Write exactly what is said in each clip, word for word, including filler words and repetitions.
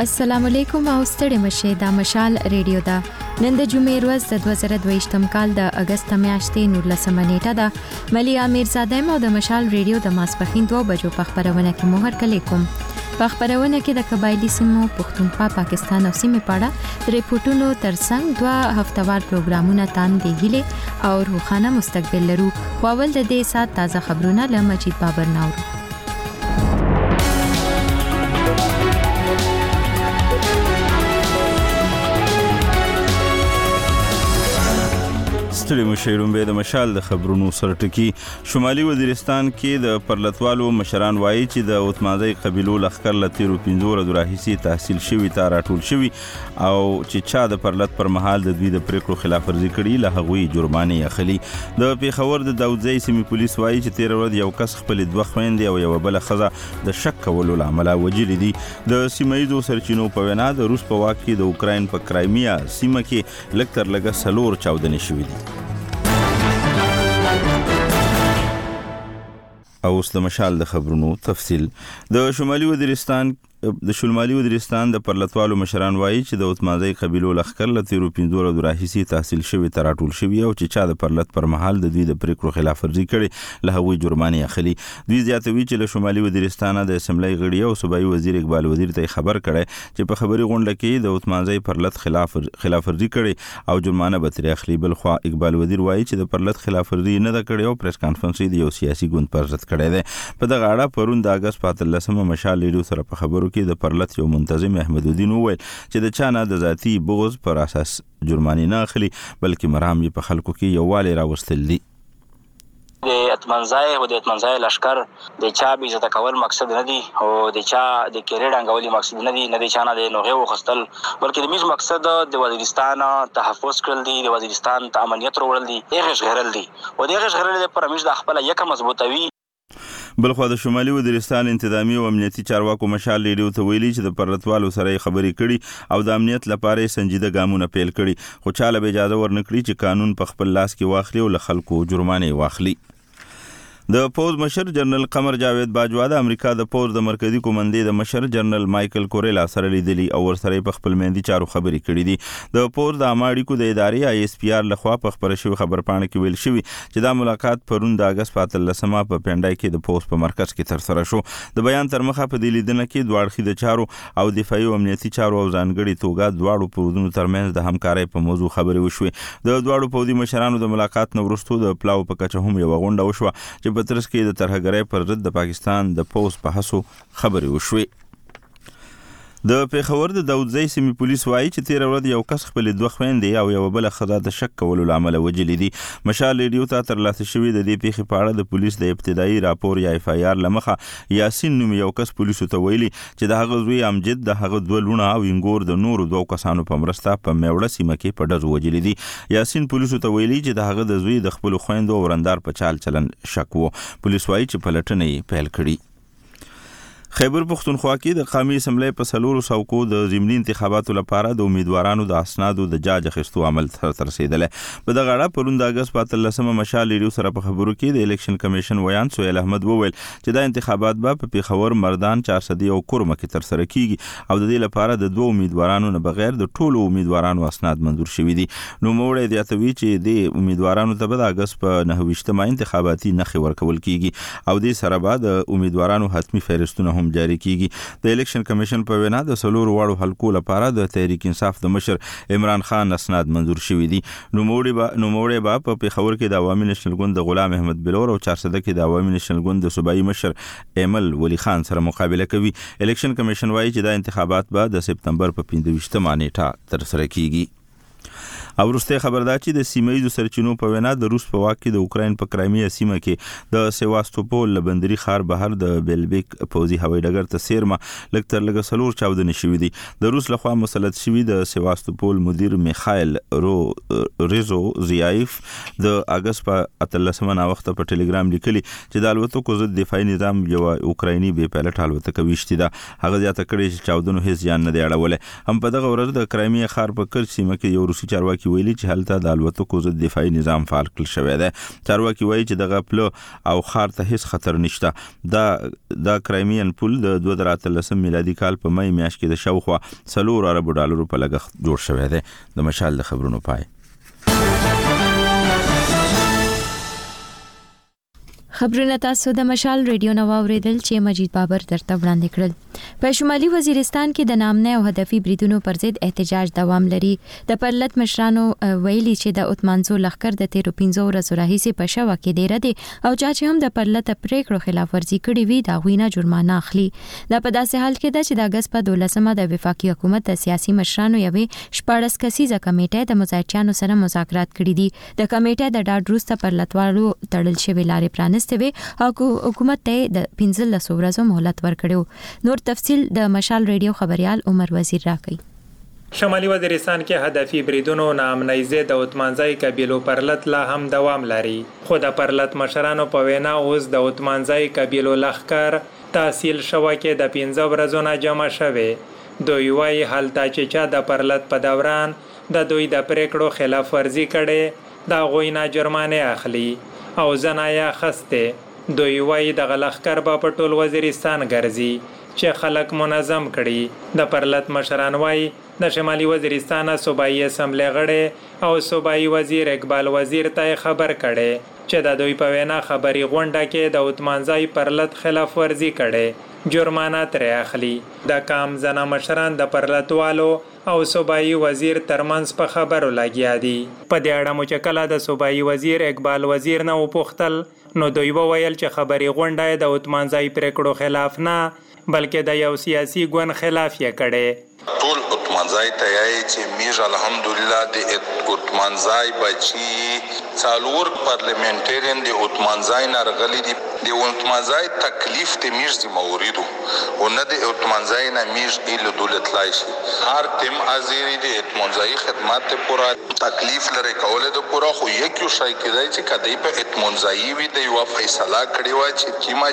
السلام علیکم او ستړي مشه دا مشال ریډیو دا نن د جمعې ورځ د دوه زره دوه کال د اگست میاشتې نولسمه نیټه ده. ملیا میرزاده مو د مشال ریډیو د ماسپخین دوه بجو په خبرونه کې مهر کړی کوم. په خبرونه کې د قبایلی سیمو پښتونخوا پاکستان او سیمې پاړه د ریپورتونو ترڅنګ دوه هفتوار پروګرامونه تان دی هیله او روخانه مستقبل لرو. خو ول د دې سات تازه خبرونه له مجید بابر ناوړو. ستړي مشیرون به د مشال د خبرونو سرټکی. شمالي وزیرستان کې د پرلتوالو مشران وایي چې د اوتمازي قبيلو لخر لتیرو پنځور د راهيسي تحصیل شوی تا راټول شوی او چې چا د پرلت پر مهال د دوی د پریکړو خلاف ورزي کړي له هغوی جرمانه اخلي. د پیښور د داودزي سیمې پولیس وایي چې تیر ورځ یو کس خپل دوه خويندې او یو بل خزه د شک کولو لامل وجل دي. د سیمایي سرچینو په وینا د روس په واک کې د اوکراین په کرایمیا سیمه کې لکتر لګه سلور چاودنې شوې دي. او اوس د مشال د خبرونو تفصیل. د شمالي وزیرستان د شمالي وزیرستان د پرلتوالو مشران وایي چې د اوتمازي قبيلو لخر لتیرو پنځور د راهيسي تحصیل شوی تر راټول شوی او چې چا د پرلت پر مهال د دوی د پریکړو خلاف ورزي کړي له هغوی جرمانه اخلي. دوی زیاتوي چې له شمالي وزیرستان د اسمبلی غړي او صوبایي وزیر اقبال وزیر ته خبر کړي چې په خبري غونډه کې د اوتمازي پرلت خلاف خلاف ورزي کړي او جرمانه به تر اخلي. بل خو اقبال وزیر وایي چې د پرلت خلاف ورزي نه د کړي او پریس کانفرنس دی یو سیاسي ګوند پر ضد کړي ده. په دغه اړه پرون د اگست پاتلسمه مشال لیدو سره په خبرو کې د پرلت یو منتظم احمد الدین وویل چې د چانه د ذاتی بغض پر اساس جرمانه نه اخلي بلکې مرام په خلکو کې یووالی راوستل دي. د اتمنځای او د اتمنځای لشکر د چا به عزت کول مقصد نه دی او د چا د کېریډ انګولي مقصد نه دی نه د چانه د نوغه وخستل بلکې د میز مقصد د وزیرستان تحفظ کول دی د وزیرستان ته امنیت وروړل دی هغه غیرل دی او دغه غیرل پر میز د خپل یک مضبوطوي. بلخو د شمالي وزیرستان انتظامی او امنیتي چارواکو مشال لیډیو ته ویلي چې د پرلتوالو سره خبرې کړي او د امنیت لپاره سنجیده ګامونه پیل کړي خو چاله به اجازه ورنکړي چې قانون په خپل لاس کې واخلي او له خلکو جرمانه واخلي. د پوز مشر جنرال قمر جاوید باجوا د امریکا د پوز د مرکزی کمانډې د مشر جنرال مایکل کوریلا سره لیدلی او ورسره په خپل مندي چارو خبرې کړې دي. د پوز د امریکا د ادارې آی اس پی آر لخوا په خبر شوی خبرپاڼه کې ویل شوی چې دا ملاقات پرون د اگست پاتلسمه په پنډای کې د پوز په مرکز کې تر سره شو. د بیان تر مخه په دې لیدنه کې دوه اړخي د چارو او دفاعي او امنیتي چارو او ځانګړي توګه دواړو پوزونو ترمنځ د همکارۍ په موضوع خبرې وشوي. د دواړو پوزي مشرانو د ملاقات نو وروسته د پلاو په کچه هم یو غونډه وشوه چې په ترڅ کې د ترهګرۍ پر ضد د پاکستان د پوز په هڅو خبرې وشوي. د پیښور د داودزي سیمې پولیس وایي چې تیر ورځ یو کس خپل دوه خويندې او یو بل خزه د شک کولو لامل وجلې دي. مشال لیډیو ته تر لاسه شوی د دې پیښې په اړه د پولیس د ابتدایي راپور یا اف آی آر لمخه یاسین نوم یو کس پولیسو ته ویلي چې د هغه زوی امجد د هغه دوه لونه او انګور د نورو دوه کسانو په مرسته په میوړه سیمه کې په ډز وجلې دي. یاسین پولیسو ته ویلي چې د هغه د زوی د خپل خويندو ورندار په چال چلن شک وو. پولیس وایي چې پلټنې پیل کړي. خیبر پختونخوا کې د قومي اسمبلی په سلورو سوکو د ضمني انتخاباتو لپاره د امیدوارانو د اسنادو د جاج اخیستو عمل تر رسیدلی. په دغه اړه پرون د اگست پاتلسمه مشال لیډیو سره په خبرو کې د الیکشن کمیشن ویان سهیل احمد وویل چې دا انتخابات به په پیښور مردان چارسدي او کورمه کې تر سره کیږي او د دې لپاره د دوه امیدوارانو نه بغیر د ټولو امیدوارانو اسناد منظور شوي دي. نو موړی زیاتوي چې د امیدوارانو ته د اگست په نهویشتمه انتخاباتي نخې ورکول کیږي او د سره بعد امیدوارانو حتمی فهرستونه جاری کیږي. د الیکشن کمیشن په وینا د سلور واړو حلقو لپاره د تحریک انصاف د مشر عمران خان اسناد منظور شوي دي. نو موړي با نو موړي با په پیښور کې د عوامي نېشنل ګوند د غلام احمد بلور او چارسده کې د عوامي نېشنل ګوند د صوبایي مشر ایمل ولی خان سره مقابله کوي. الیکشن کمیشن وایي چې دا انتخابات به د سپتمبر په پنځه ویشتمه نیټه تر سره کیږي. او وروسته خبردار چې د سیمایي سرچینو په وینا د روس په واک کې د اوکراین په کرایمیا سیمه کې د سیواستوپول لبندري خار بهر د بیلبیک پوزي هوایي ډګر ته سیرما لکتر لګ سلور چاودنې شوې دي. د روس لخوا مسلط شوی د سیواستوپول مدیر میخایل رو ریزو زیایف د اگست په اتلسمه نا وخت په ټلګرام لیکلي چې د الوتکو ضد دفاعي نظام یو اوکرایني بي پایلټ الوتکه ویشتي ده. هغه زیاته کړې چې چاودنو هیڅ ځان نه دی اړولې. هم په دغه ورځ د کرایمیا خار په کرچ سیمه کې یو روسي چارواکي چارواکي ویلي چې هلته د الوتکو ضد دفاعي نظام فعال کړل شوی دی. چارواکي وایي چې دغه پله او خار ته هیڅ خطر نشته. دا د کرایمین پل د دوه زره اتلسم میلادي کال په مې میاشت کې د شاوخوا څلور اربو ډالرو په لګښت جوړ شوی دی. د مشال د خبرونو پای. خبرونه تاسو د مشال ریډیو نو اوریدل چې مجید بابر درته وړاندې کړل. په شمالي وزیرستان کې د نامنه او هدفي بریدونو پر ضد احتجاج دوام لري. د پرلط مشرانو ویلي چې د اتمانزو لخر د تیرو پنځو ورځو راهیسې په شوه کې ډیر دي او چا چې هم د پرلط پریکړو خلاف ورزي کړې وي دا غوینه جرمانه اخلي. دا په داسې حال کې ده چې د اگست په دولسمه د وفاقي حکومت د سیاسي مشرانو یوې شپاړس کسیزه کمیټه د مذاکراتو سره مذاکرات کړي دي. د کمیټې د ډاډ وروسته پرلطوالو تړل شوی لارې پرانست وي او حکومت ته د پنځلس ورځو مهلت ورکړو. نور تفصیل د مشال ریډیو خبريال عمر وزیر راکړي. شمالي وزیرستان کې هدفي بریدونو نامنۍ ضد اتمانځای قبیلو پرلط لا هم دوام لري. خو د پرلط مشرانو په وینا اوس د اتمانځای قبیلو لخر تحصیل شوه کې د پنځه ورځو نه جمع شوه. دوی وايي هلته چې چا د پرلط په دوران د دوی د پریکړو خلاف ورزي کړي دا غوینه جرمانه اخلي او زنایا خسته. دوی وايي د غلخکر په پټول وزیرستان ګرځي چې خلک منظم کړي. د پرلط مشران وايي د شمالي وزیرستان صوبایي اسمبلی غړي او صوبایي وزیر اقبال وزیر ته خبر کړي چې د دوی په وینا خبري غونډه کې د اتمانځای پرلط خلاف ورزي کړي جرمانه ترې اخلي. د کام زنا مشران د پرلطوالو او صوبایي وزیر ترمنځ په خبرو لګیا دي. په دې اړه مو چې کله د صوبایي وزیر اقبال وزیر نه وپوښتل نو دوی وویل چې خبري غونډه د اتمانځای پریکړو خلاف نه بلکې د یو سیاسي ګوند خلاف یې کړي. ټول اتمانځای ته یې چې میژ الحمدلله د اتمانځای بچي څلور پارلیمنټرین د اتمانځای نه راغلي دي. د اتمانځای تکلیف د میژ د موریدو او نه د اتمانځای نه میژ ال دولت لای شي. هر تیم ازيري د اتمانځای خدمات ته پورا تکلیف لري کوله د پورا خو یو شای کېدای چې کدی په اتمانځای وي د یو فیصله کړی و چې کیما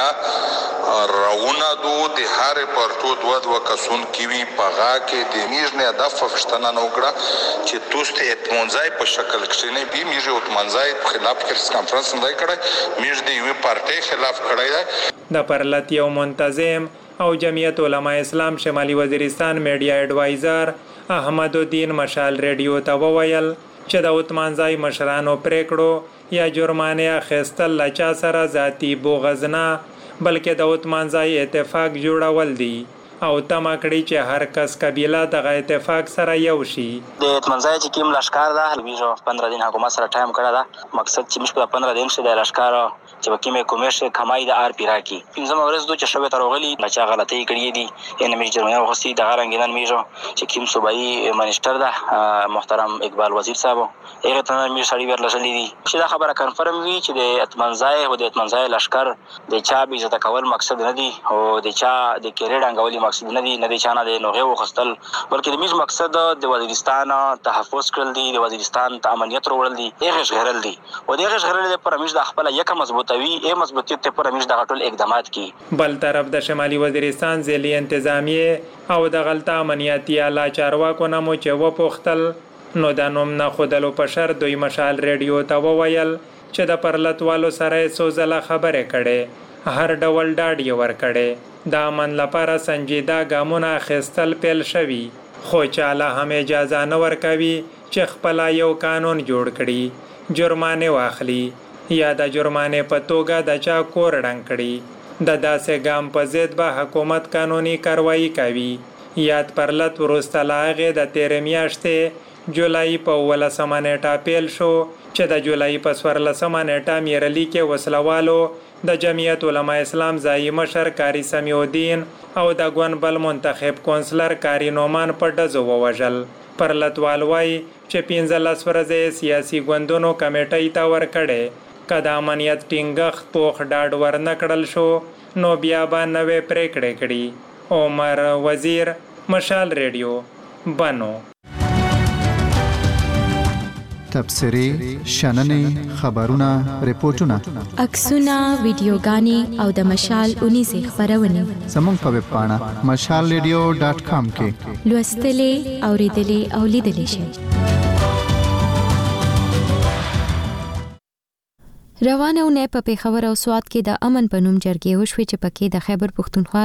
جرګه راونه دو د هر پرتو دوه دوه کسون کیوي پغا کې د میژ نه د فشتنه نو کړه چې توسته اتمانځای په شکل کې نه بي میژ اتمانځای په خلاف کې کانفرنس نه کړی میژ د یو پارټي خلاف کړی. د پرلط یو منتظم او جمعیت علماء اسلام شمالي وزیرستان میډیا ایڈوایزر احمد الدین مشال ریډیو ته وویل چې د اتمانځای مشرانو پریکړو یا جرمانه اخیستل لچا سره ذاتی بغض نه بلکې د اتمانځای اتفاق جوړول دي او تمه کړی چې هر کس قبیله دغه اتفاق سره یو شي. د اتمانځای چې کوم لشکار ده ویژو پندرہ دن حکومت سره ټایم کړی دا مقصد چې مشکل پندرہ دن شه د لشکار چې کومه کومشه کمای د ار پیرا کی پنځم ورځ دوه چې شوه ترغلی چې غلطي کړې دي یعنی مې جرمانه وغوستي د غرنګینن میژو چې کوم صوبایي منیسټر ده محترم اقبال وزیر صاحب هغه ته مې سړی ورلشلې دي چې دا خبره کنفرم وی چې د اتمانځای او د اتمانځای لشکر د چا به عزت کول مقصد نه دی او د چا د کېری ډنګولي مقصد نه دی نه دی چانه د نوغه وخستل بلکې د میز مقصد د وزیرستان تحفظ کړل دی د وزیرستان ته امنیت وروړل دی هغه شهرل دی او دغه شهرل پر میز د خپل یک مضبوطوي ای مضبوطیت ته پر میز د غټل اقدامات کی. بل طرف د شمالي وزیرستان ځلي انتظامیه او د غلطه امنیتي اعلی چارواکو نه مو چې وپوښتل نو د نوم نه خودلو په شر دوی مشال ریډیو ته وویل چې د پرلطوالو سره سوزله خبره کړي هر ډول ډاډ یې ورکړي د امن لپاره سنجیده ګامونه اخیستل پیل شوي خو چاله هم اجازه نه ورکوي چې خپل یو قانون جوړ کړي جرمانه واخلي یا د جرمانه په توګه د چا کور ډنګ کړي. د داسې ګام په ضد به حکومت قانوني کاروایی کوي. یاد پرلط وروسته لاغه د تیرې میاشتې جولای په ولسمه نیټه پیل شو چې د جولای په څوارلسمه نیټه میرلی کې وسلوالو د جمعیت علماء اسلام ځای مشر کاری سمیع الدین او د ګوند بل منتخب کونسلر کاری نومان په ډزو ووژل. پرلطوال وایي چې پنځلس ورځې سیاسي ګوندونو کمیټې ته ورکړې که د امنیت ټینګښت پوخ ډاډ ورنه کړل شو نو بیا به نوې پریکړې کړي. عمر وزیر مشال ریډیو بنو. تبصرې شننې خبرونه ریپورتونه عکسونه ویډیوګانې او د مشال اونیزه خبرونه زموږ په ویب پاڼه مشال ریډیو ډاټ کام کې لوستلې اوریدلې او لیدلې شئ. روانه اونۍ په پیښور او سوات کې د امن په نوم جرګې وشوې چې پکې د خیبر پښتونخوا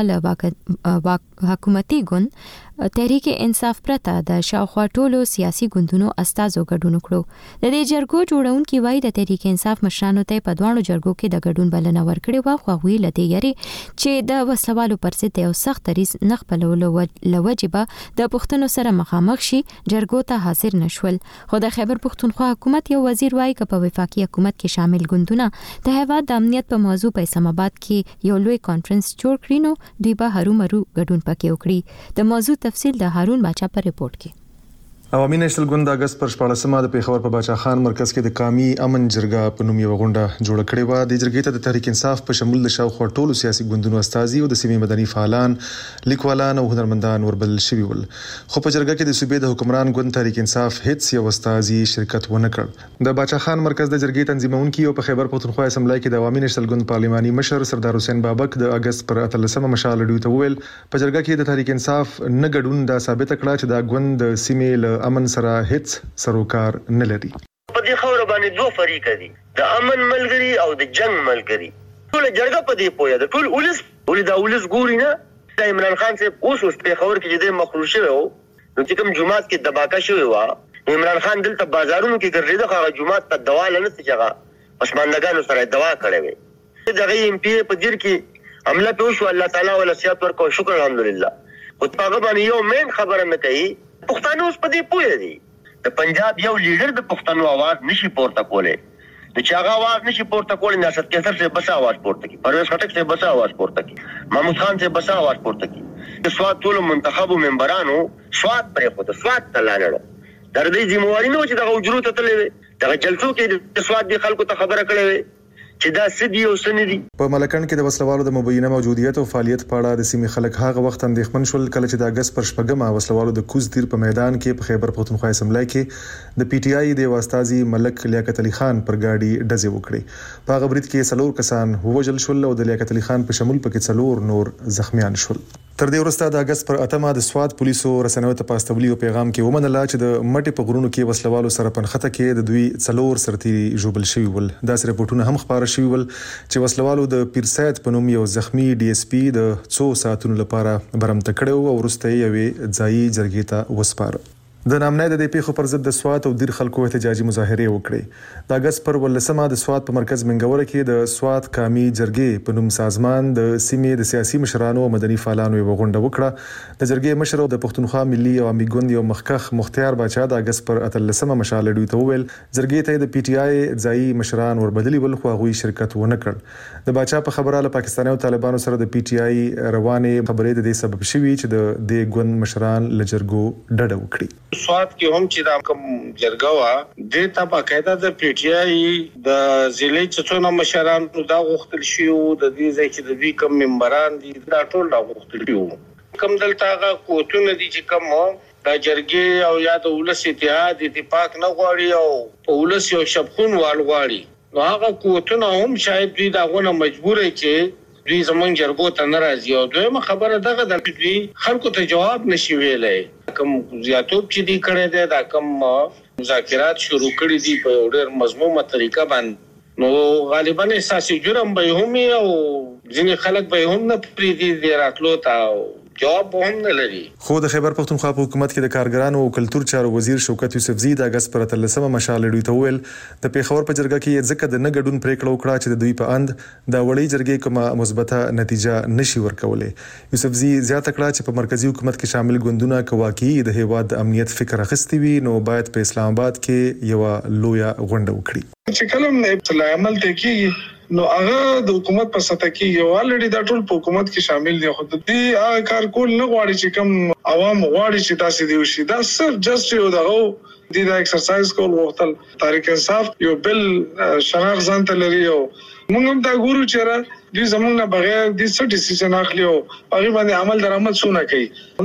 له حکومتي ګوند تحریک انصاف پرته د شاوخوا ټولو سیاسي ګوندونو استازو ګډون وکړو. د دې جرګو جوړونکي وایي د تحریک انصاف مشرانو ته په دوانو جرګو کې د ګډون بلنه ورکړې وه، خو هغوی له دې یاري چې د وسلوالو پر ضد یو سخت دریځ نه خپلولو له وجې به د پښتنو سره مخامخ شي جرګو ته حاضر نشول. خو د خیبر پښتونخوا حکومت یو وزیر وایي که په وفاقي حکومت کې شامل ګوندونه د هیواد د امنیت په موضوع په اسلام آباد کې یو لوی کانفرنس جوړ کړي نو دوی به هرومرو ګډون پکې وکړي. د موضوع تفصیل د هارون باچا پر ریپورت کې. عوامي نېشنل ګوند د اگست پر شپاړسمه د پیښور په باچا خان مرکز کې د قومي امن جرګه په نوم یو غونډه جوړه کړې و. د جرګې ته د تحریک انصاف په شمول د شاوخوا ټولو سیاسي ګوندونو استازي او د سیمې مدني فعالان، لیکوالان او هنرمندان وربلل شوي ول. خو په جرګه کې د صوبې د حکمران ګوند تحریک انصاف هیڅ یو استازي شرکت ونه کړ. د باچا خان مرکز د جرګې تنظیمونکي او په خیبر پښتونخوا اسمبلی کې د عوامي نېشنل ګوند پارلماني مشر سردار حسین بابک د اگست پر اتلسمه مشال ډیو ته ویل په جرګه کې د تحریک انصاف نه ګډون دا ثابت کړه چې دا ګوند د سیمې له امن سره سروکار نه لري. په دې خبره باندې دوه فریق دي، د امن ملګری او د جنگ ملګری. ټول جرګه په دې پوهه ده، ټول ولس ولې دا ولس ګوري نه. د عمران خان صاحب اوس اوس په خبر کې د مخلوق شوی وو نو چې کوم جمعات کې دباکه شوی و، عمران خان دلته بازارونو کې ګرځیده، هغه جمعات ته دوا نه څنګه پسماندګانو سره دوا کړې وي. دغه ایم پی په دیر کې عمله په شو، الله تعالی ول سیات ورکو، شکر الحمدلله. او هغه باندې یو مین خبره نه کوي، پښتانه اوس په دې پوهه دي د پنجاب یو لیډر د پښتنو आवाज نشي پورته کوله. د چاغه आवाज نشي پورته کوله، ناصر کیسر سے بس आवाज پورته کی، پرویز خټک سے بس आवाज پورته کی، محمود خان سے بس आवाज پورته کی. د سواد ټول منتخبو ممبرانو سواد پرې خو د سواد تلاله در دې ذمہواری نه و چې دغه اجرو ته تللې، دغه جلسو کې د سواد د خلکو ته خبره کړې چې دا سدي او سندي. په ملکن کې د وسلوالو د مبینه موجودیت او فعالیت په اړه د سیمې خلک هغه وخت اندېښمن شول کله چې د اگست پر شپږمه وسلوالو د کوز تیر په میدان کې په خیبر پښتونخوا اسمبلی کې د پی ټی آی د واستازي ملک لیاقت علي خان پر گاډي ډزې وکړې. په هغه برید کې څلور کسان ووژل شول او د لیاقت علي خان په شمول پکې څلور نور زخمیان شول. تر دې وروسته د اگست پر اتمه د سواد پولیسو رسنیو ته په استولی او پیغام کې ومنله چې د مټي په غرونو کې وسلوالو سره پنخته کې د دوی څلور سرتيري جوړل شوی ول. داسې رپورټونه هم خبره شوی ول چې وسلوالو د پیرسایت په نوم یو زخمی ډي اس پی د څو ساعتونو لپاره برمته کړو او وروسته یې ځایي جرګې ته وسپاره. د نامنۍ د پیښو پر ضد د سوات او دیر خلکو احتجاجي مظاهره وکړې. د اگست پر ولسمه د سوات په مرکز منګوره کې د سوات قومي جرګې په نوم سازمان د سیمې د سیاسي مشرانو او مدني فعالانو یو غونډه وکړه. د جرګې مشر او د پښتونخوا ملي عوامي ګوند یو مخکخ مختیار باچا د اگست پر اتلسمه مشال ډیو ته ویل جرګې ته د پی ټی آی ځایي مشران وربدلی ول، خو هغوی شرکت ونه کړ. د باچا په خبره له پاکستاني او طالبانو سره د پی ټی آی روانې خبرې د دې سبب شوي چې د دې ګوند مشران له جرګو ډډه وکړي. سوات کې هم چې دا کوم جرګه وا د ته باقاعده د پی ټی آی د ضلع چتونه مشران دا غوښتل شي او د دې ځای چې د دوی کوم ممبران دي دا ټول دا غوښتل شي. کوم دلته هغه کوټونه دي چې کوم دا جرګې او یا د ولس اتحاد اتفاق نه غواړي او په ولس یو شبخون وال غواړي، نو هغه کوټونه هم شاید دوی دا غونه مجبور چې دوی زمونږ جرګو ته ناراضي. او دویمه خبره دغه د دوی خلکو ته جواب نشي ویلای. کوم زیاتوب چې دی کړی دی، دا کوم مذاکرات شروع کړي دي په ډېر مضمومه طریقه باندې، نو غالبا احساسي جرم به هم او ځینې خلک به هم نه پرېږدي د راتلو ته، جواب هم نه لري. خو د خیبر پښتونخوا په حکومت کې د کارګرانو او کلتور چارو وزیر شوکت یوسفزي د اگست پر اتلسمه مشال ډیو ته ویل د پیښور په جرګه کې ځکه د نه ګډون پریکړه وکړه چې د دوی په اند د وړي جرګې کومه مثبته نتیجه نشي ورکولې. یوسفزي زیاته کړه چې په مرکزی حکومت کې شامل ګوندونه کواکي د هیواد د امنیت فکر اخیستی وي نو باید په اسلام آباد کې یو لویه غونډه وکړي. چې کلم ابتلا عمل ته کیږي نو هغه د حکومت په سطح کې یو الریډي دا ټول په حکومت کې شامل دي، خو د دې هغه کار کول نه غواړي چې کوم عوام غواړي چې تاسو دی وشي. دا صرف جست یو دغه د دې ایکسرسایز کول وختل تحریک انصاف یو بل شناخت ځان ته لري او موږ هم دا ګورو چې را دوی زموږ نه بغیر د څه ډیسیژن اخلي او هغه باندې عمل درآمد سونه کوي.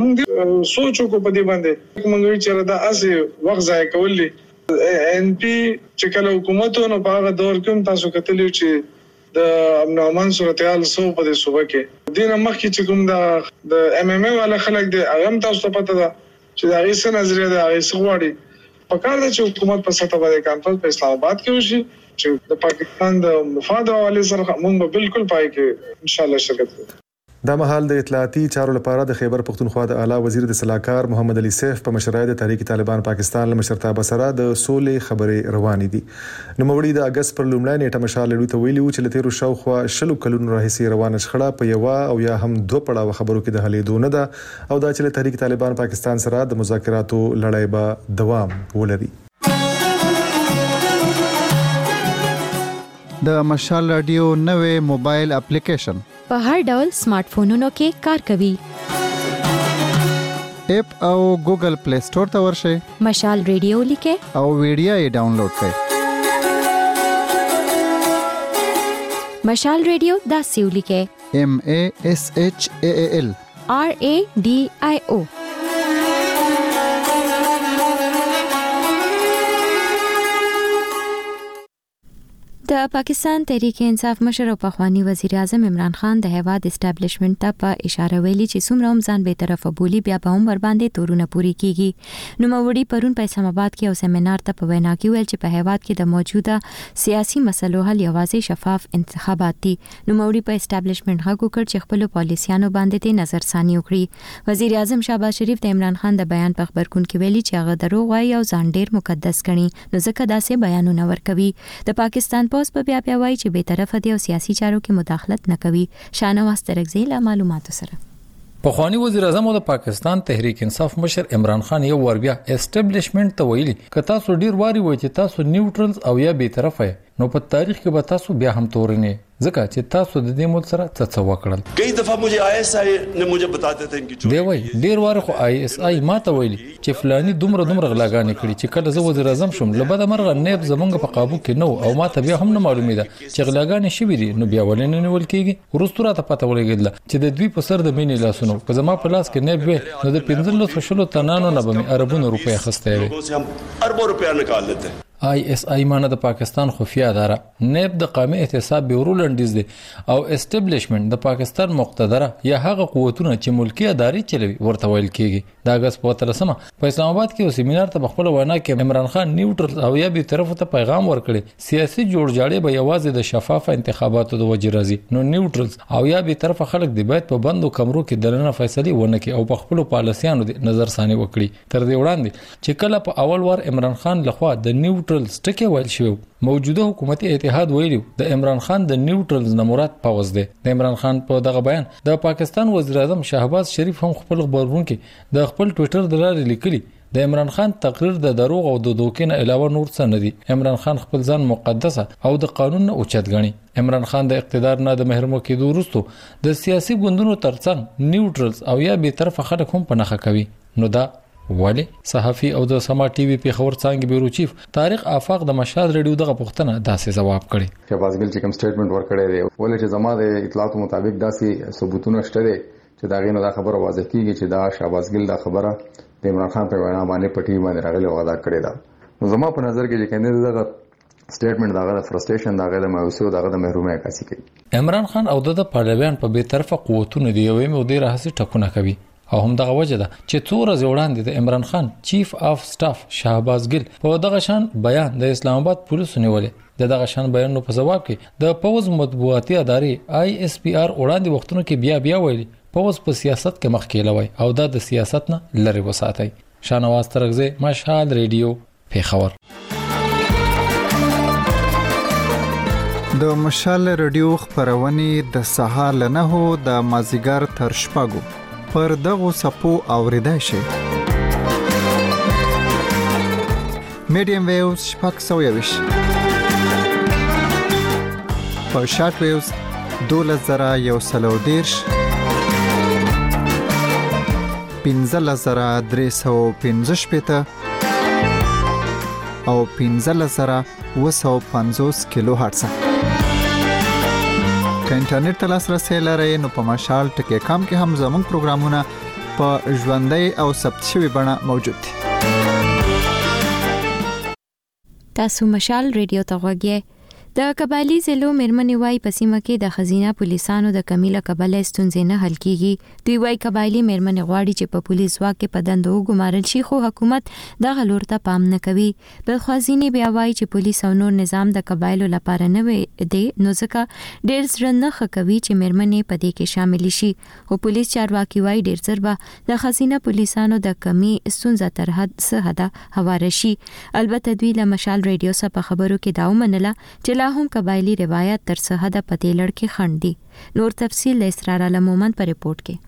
موږ سوچو کو په دې باندې موږ وی چې دا اسې وخت ځای کولې ان پی چې کله حکومت نو په هغه دور کې تاسو کتلی چې د امن او امان صورتحال سو په دې صوبه کې دین مخکې چې کوم د د ام ام ای والا خلک دي هغه تاسو ته پته ده چې دا هیڅ نظریه ده هغه څه غواړي په کار د حکومت په سطح باندې کانفرنس په اسلام آباد کې وشي چې د پاکستان د مفاد حواله سره موږ بالکل پای کې ان شاء الله شرکت کوو. دا مهال د اطلاعاتي چارو لپاره د خیبر پختونخوا د اعلی وزیر د سلاکار محمد علي سیف په مشرۍ د تحریک طالبان پاکستان له مشرتابه سره د سولې خبرې روانې دي. نوموړي د اگست پر لومړۍ نیټه مشال لړۍ ته ویلي و چې لته رو شاوخوا شلو کلونو راهیسې روانه شخړه په یو او یا هم دوه پړاو خبرو کې د حلې دونه ده او دا چې تحریک طالبان پاکستان سره د مذاکراتو لړۍ به دوام ولري. د مشال رادیو نوې موبایل اپلیکیشن په هر ډول سمارټ فونونو کې کار کوي. اپ او ګوګل پلی سٹور ته ورشئ، مشال ریډیو لیکه او ویډیو یې ډاونلوډ کړئ. مشال ریډیو دا سیو لیکه M A S H A A L R A D I O. د پاکستان تحریک انصاف مشر او پخوانی وزیر اعظم عمران خان د هیواد اسټابلیشمنت ته په اشاره ویلي چې څومره هم ځان به طرفه بولی بیا به هم ور باندې تورونه پوری کیږي. نو موري پرون په اسلام آباد کې یو سیمینار ته په وینا کې ویل چې په هیواد کې د موجوده سیاسي مسلو حل یوازې شفاف انتخابات دي. نو موري په اسټابلیشمنت هغه کړ چې خپل پالیسیانو باندې ته نظر ثاني وکړي. وزیر اعظم شهباز شریف د عمران خان د بیان په خبرګون کې ویلي چې هغه دروغ وایي او ځان ډیر مقدس ګڼي، نو ځکه داسې بیانونه ورکوي. د پاکستان پوس په بیا بیا وایي چې به طرفه دی او سیاسي چارو کې مداخلت نه کوي. شانواز ترغزی له معلوماتو سره. پخوانی وزیر اعظم او د پاکستان تحریک انصاف مشر عمران خان یو ور بیا اسټابلیشمنت ته ویلي ک تاسو ډیر واري وای چې تاسو نیوټرلز او یا به طرفه نو په تاریخ کې به تاسو بیا هم تورنه ځکه چې تاسو د دې ملک سره څه څه وکړل. کئی دفعه مجھے آئی ایس آئی نے مجھے بتاتے تھے کہ دی وای ډیر واره خو آئی ایس آئی ماته ویلي چې فلانی دومره دومره غلاګانې کړي چې کله زه وزیر اعظم شوم لبد مرغه نیب زمونږ په قابو کې نو او ماته بیا هم نه معلومه ده چې غلاګانې شوي دي، نو بیا ولې نه نیول کیږي. ورستو راته پته ولګیدل چې د دوی په سر د مینې لاسونو که زما په لاس کې نیب وي نو د پنځلس شلو تنانو نه به اربونو روپیا خسته وي. اربوں روپیا نکال لیتے ہیں. آئی ایس آئی مانه د پاکستان خفیه اداره، نیب د قومي احتساب بیورو لنډیز دی او اسټابلیشمنت د پاکستان مقتدره یا هغه قوتونه چې ملکی اداري چلوي ورته ویل کیږي. د اگست په تلسمه په اسلام آباد کې یو سیمینار ته خپل وینا کې عمران خان نیوټرل او یا به طرف ته پیغام ورکړي سیاسي جوړجاړي به یوازې د شفاف انتخاباتو د وجې راځي. نو نیوټرل او یا به طرف خلک د بیت په بندو کمرو کې دلنه فیصله ونه کوي او په خپل پالیسیانو د نظر ثاني وکړي. تر دې وړاندې چې کله په اول وار عمران خان لخوا د نیوټرل ټکی ویل شو، موجوده حکومتي اتحاد ویلو د عمران خان د نیوټرلز نه مراد پاوز دی. د عمران خان په دغه بیان د پاکستان وزیر اعظم شهباز شریف هم خپل خبرونه کې د خپل ټوئیټر د لارې لیکلي د عمران خان تقریر د دروغ او د دوکې نه علاوه نور څه نه دي. عمران خان خپل ځان مقدسه او د قانون نه اوچت غني. عمران خان د اقتدار نه د محروم کېدو وروسته د سیاسي ګوندونو ترڅنګ نیوټرلز او یا به طرفه خلک هم پنهخه کوي. نو دا ولی صحافي او د سما ټي وي په خبر څنګه بیرو چیف طارق آفاق د مشال ریډیو دغه پوښتنه داسې جواب کړي. شهباز ګل چې کوم سټیټمنټ ورکړی دی ولې چې زما د اطلاعاتو مطابق داسې ثبوتونه شته دي چې دا غینه دا خبره واضح کیږي چې دا شهباز ګل دا خبره د عمران خان په وینا باندې پټي باندې راغلی او ادا کړی دا. نو زما په نظر کې چې کنده دغه سټیټمنټ دغه فرستریشن دغه د مایوسي او دغه د محرومۍ عکاسي کوي. عمران خان او د پارلمان په بیت طرفه قوتونه دی او مې ډیر هڅه ټکونه کوي او هم دغه وجه ده چې څو ورځې وړاندې د عمران خان چیف اف سټاف شهباز ګل په دغه شان بیان د اسلام آباد پولیسو نیولې. د دغه شان بیان په جواب کې د پوز مطبوعاتي ادارې آی ایس پی آر وړاندې وختونو کې بیا بیا ویلي پوز په سیاست کې مخکې لوي او دا د سیاست نه لری وساتي. شانواز ترغزی مشهد ریډیو پیښور. د مشال ریډیو خبرونه د سهار له نهو د مازیګر تر شپږو پر دغه سپو اوریدای شي. میډیم ویوز شپږ سوه یویش په شارټ ویوز دولس زره یو سلو دیرش پنځلس زره درې سوه پنځه شپېته او پنځلس زره اوه سوه پنځوس کیلو هرتز. که انټرنیټ ته لاسرسی لرئ نو په مشال ټکی کام کې هم زموږ پروګرامونه په ژوندۍ او ثبت شوي بڼه موجود دي. تاسو مشال ریډیو ته غوږی د قبایلی ضلعو میرمنې وای په سیمه کې د خزینه پولیسانو د کمی له کبله ستونزې نه حل کیږي. دوی وای قبایلی میرمنې غواړي چې په پولیس واک کې په دندو وګمارل شي، خو حکومت دغه لور ته پام نه کوي. بل خوازینې بیا وای چې پولیس او نور نظام د قبایلو لپاره نه وي دی، نو ځکه ډېر زړه نه ښه کوي چې میرمنې په دې کې شامل شي. خو پولیس چارواکي وای ډېر زر به د خزینه پولیسانو د کمی ستونزه تر حد څه حده هواره شي. البته دوی له مشال ریډیو سره په خبرو کې دا ومنله چې لا هم قبایلی روایت تر څه حده په دې لړ کې خنډ دي. نور تفصیل له اسرار علم مومند په ریپورت کې.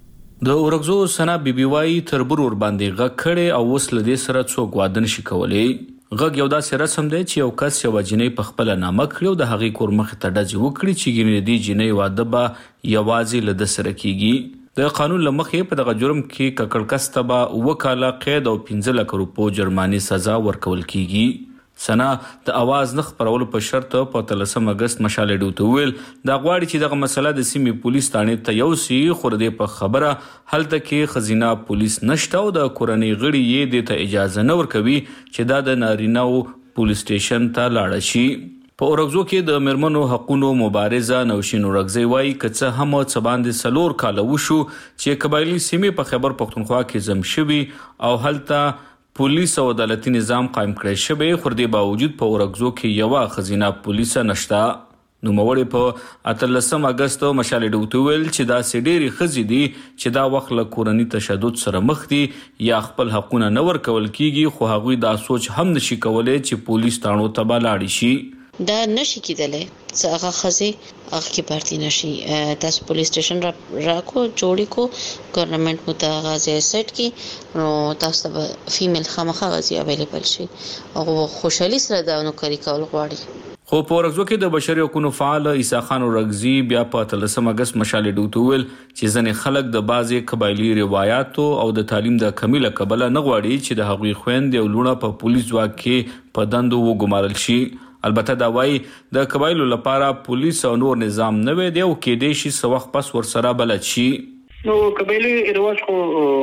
د اورګزو سنا بي بي واي تربور ور باندې غږ کړي او وس لدې سره څوک واده نشي کولای. غږ یو داسې رسم دی چې یو کس یو جنې په خپل نامه کړو د هغې کور مخ ته ډز وکړي چې ګینې دی جنې واده به یوازې لد سره کیږي. د قانون لمخې په دغه جرم کې ککړ کس ته به وکاله قید او پنځه لک روپو جرماني سزا ورکول کیږي. سنا د اواز نه خبرولو په شرط په اتلسم اگست مشال ریډیو ته ویل دا غواړي چې دغه مسله د سیمې پولیس تانې ته یوسي، خو د په خبره هلته کې خزینه پولیس نشته او د کورنۍ غړي یې د ته اجازه نه ورکوي چې دا د نارینهو پولیس سټیشن ته لاړ شي. په اورګزو کې د میرمنو حقوقو مبارزه نوشین اورګزی وایي که څه هم څه باندې سلور کاله وشو چې قبایلی سیمې په خیبر پختونخوا کې زم شوي او هلته پولیس او عدالتي نظام قائم کړی شوی، خو د باوجود په اورګزو کې یو خزینه پولیس نشته. نو موړې په اتلسم اگست مشال ریډیو ته ویل چې دا سډيري خزي دي چې دا وخت له کورنۍ تشدد سره مخ دي یا خپل حقونه نه ورکول کیږي، خو هغوی دا سوچ هم نشي کولای چې پولیس تانو ته بلاړي شي. دا نشي کېدلی چې هغه ښځې هغه کې پارتي نشي. تاسو پولیس سټیشن را راکو جوړی کو ګورنمنت مو ته غازي سیټ کی نو تاسو به فیمیل خامخا غازي اویلیبل شي او خوشحالي سره دا نو کوي کول غواړي. خو په اورګزو کې د بشري حقوقو فعال عیسی خان اورګزی بیا په اتلسم اگست مشال ریډیو ته ویل چې ځینې خلک د بعضې قبایلي روایاتو او د تعلیم د کمی له کبله نه غواړي چې د هغوی خویندې او لوڼه په پولیس ځواک کې په دندو وګمارل شي. البته دا وایي د قبایلو لپاره پولیس او نور نظام نه وي دی او کېدای شي څه وخت پس ورسره بلد شي. نو قبایلي رواج خو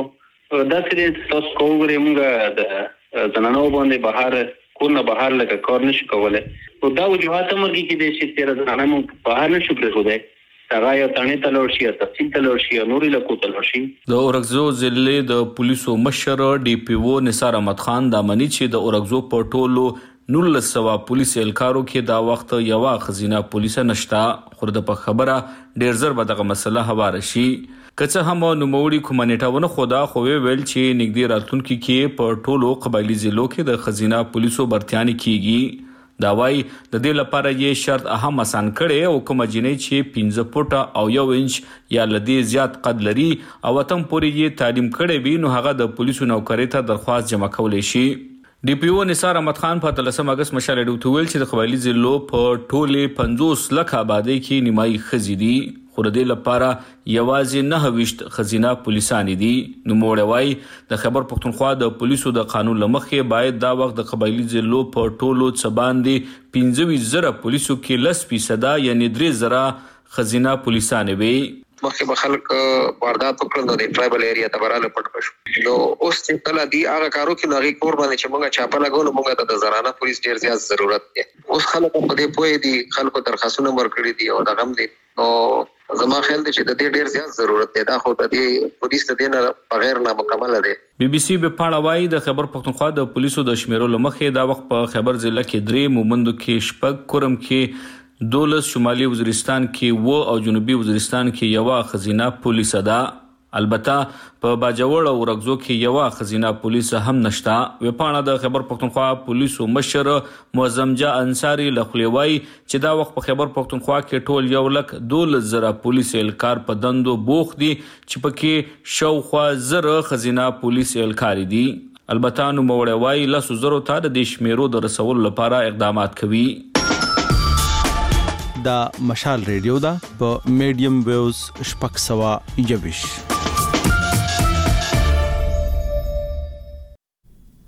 داسې دی تاسو که وګورئ موږ د زنانو باندې بهر کور نه بهر لکه کار نشو کولی، خو دا وجوهات هم ورکړي کېدای شي چې زنانه موږ بهر نشو پرېښودی، هغه یا تانې ته لاړ شي یا تفصیل ته لاړ شي یا نورې علاقو ته لاړ شي. د اورګزو ضلعې د پولیسو مشر ډي پي او نثار احمد خان دا مني چې د اورګزو په ټولو نولس سوه پولیس اهلکارو کې دا وخت یوه ښځینه پولیسه نشته، خو د په خبره ډېر زر به دغه مسله هواره شي. که څه هم نوموړي کومه نیټه ونه ښوده، خو ویې ویل چې نږدې راتلونکي کې په ټولو قبایلي ضلعو کې د ښځینه پولیسو برتیانې کیږي. دا وایي د دې لپاره یې شرط اهم اسان کړی او کومه جنۍ چې پنځه فوټه او یو انچ یا له دې زیات قد لري او اتم پورې یې تعلیم کړی وي نو هغه د پولیسو نوکرۍ ته درخواست جمع کولی شي. ډي پي او نثار احمد خان په اتلسم اگست مشال ریډیو ته ویل چې د قبایلي ضلعو په ټولې پنځوس لکه آبادۍ کې نیمایي ښځې دي، خو د دې لپاره یوازې نهه ویشت ښځینه پولیسانې دي. نوموړی وایي د خیبر پختونخوا د پولیسو د قانون له مخې باید دا وخت د قبایلي ضلعو په ټولو څه باندې پنځه ویشت زره پولیسو کې لس فیصده یعنې درې زره ښځینه پولیسانې وي. مخکې به خلک واردات وکړل نو د ټرایبل ایریا ته براله پټ پشو، نو اوس چې کله دی هغه کارو کې نو هغې کور باندې چې موږ چاپه لګو نو موږ ته د زنانه پولیس ډېر زیات ضرورت دی. اوس خلک په دې پوهې دي، خلکو درخواستونه ورکړي دي او دغه هم دی، نو زما خیال دی چې د دې ډېر زیات ضرورت دی. دا خو د دې پولیس د دې نه بغیر نامکمله دی. بي بي سي به پاڼه وایي د خیبر پختونخوا د پولیسو د شمیرو له مخې دا وخت په خیبر ضلع کې درې، مومندو کې شپږ، کورم کې دولس، شمالي وزیرستان کې و او جنوبي وزیرستان کې یوه ښځینه پولیسه ده. البته په باجوړ او اورګزو کې یوه ښځینه پولیسه هم نشته. ویبپاڼه د خیبر پختونخوا پولیسو مشر معظم جاه انصاري له خولې وایي چې دا وخت په خیبر پختونخوا کې ټول یو لک دولس زره پولیس اهلکار په دندو بوخت دي چې پکې شاوخوا زره ښځینه پولیس اهلکارې دي. البته نوموړی وایي لسو زرو ته د دې شمیرو د رسولو لپاره اقدامات کوي. دا مشال ریډیو دا په میډیم ویوز شپږ سوه یوویشت.